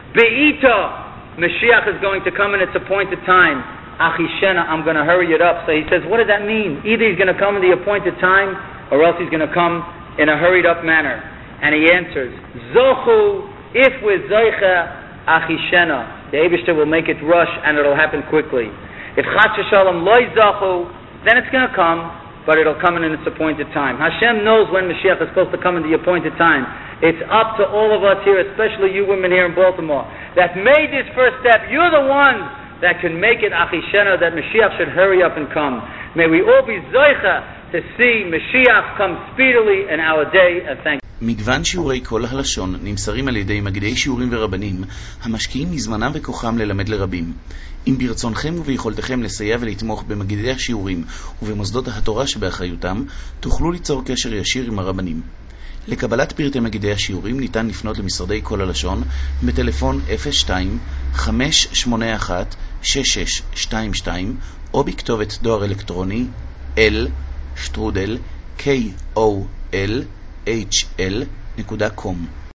Be'ita, Mashiach is going to come in its appointed time. Achishena, I'm going to hurry it up. So he says, what does that mean? Either he's going to come in the appointed time, or else he's going to come in a hurried up manner. And he answers, Zochu, if with Zoicha Achishena, the Eibishter will make it rush and it'll happen quickly. If Chas Shalom Loi Zochu, then it's going to come, but it'll come in its appointed time. Hashem knows when Mashiach is supposed to come in the appointed time. It's up to all of us here, especially you women here in Baltimore, that made this first step. You're the ones that can make it Achishena, that Mashiach should hurry up and come. May we all be Zoicha to see Mashiach come speedily in our day of thanks. מגוון שיעורי כל הלשון נמסרים על ידי מגידי שיעורים ורבנים המשקיעים מזמנם וכוחם ללמד לרבים. אם ברצונכם וביכולתכם לסייע ולתמוך במגידי השיעורים ובמוסדות התורה שבאחריותם, תוכלו ליצור קשר ישיר עם הרבנים. לקבלת פרטי מגידי השיעורים ניתן לפנות למשרדי כל הלשון בטלפון אפס שתיים חמש שמונה אחת שש שש שתיים שתיים או בכתובת דואר אלקטרוני אל שטרודל קול אייץ' אל נקודה קום.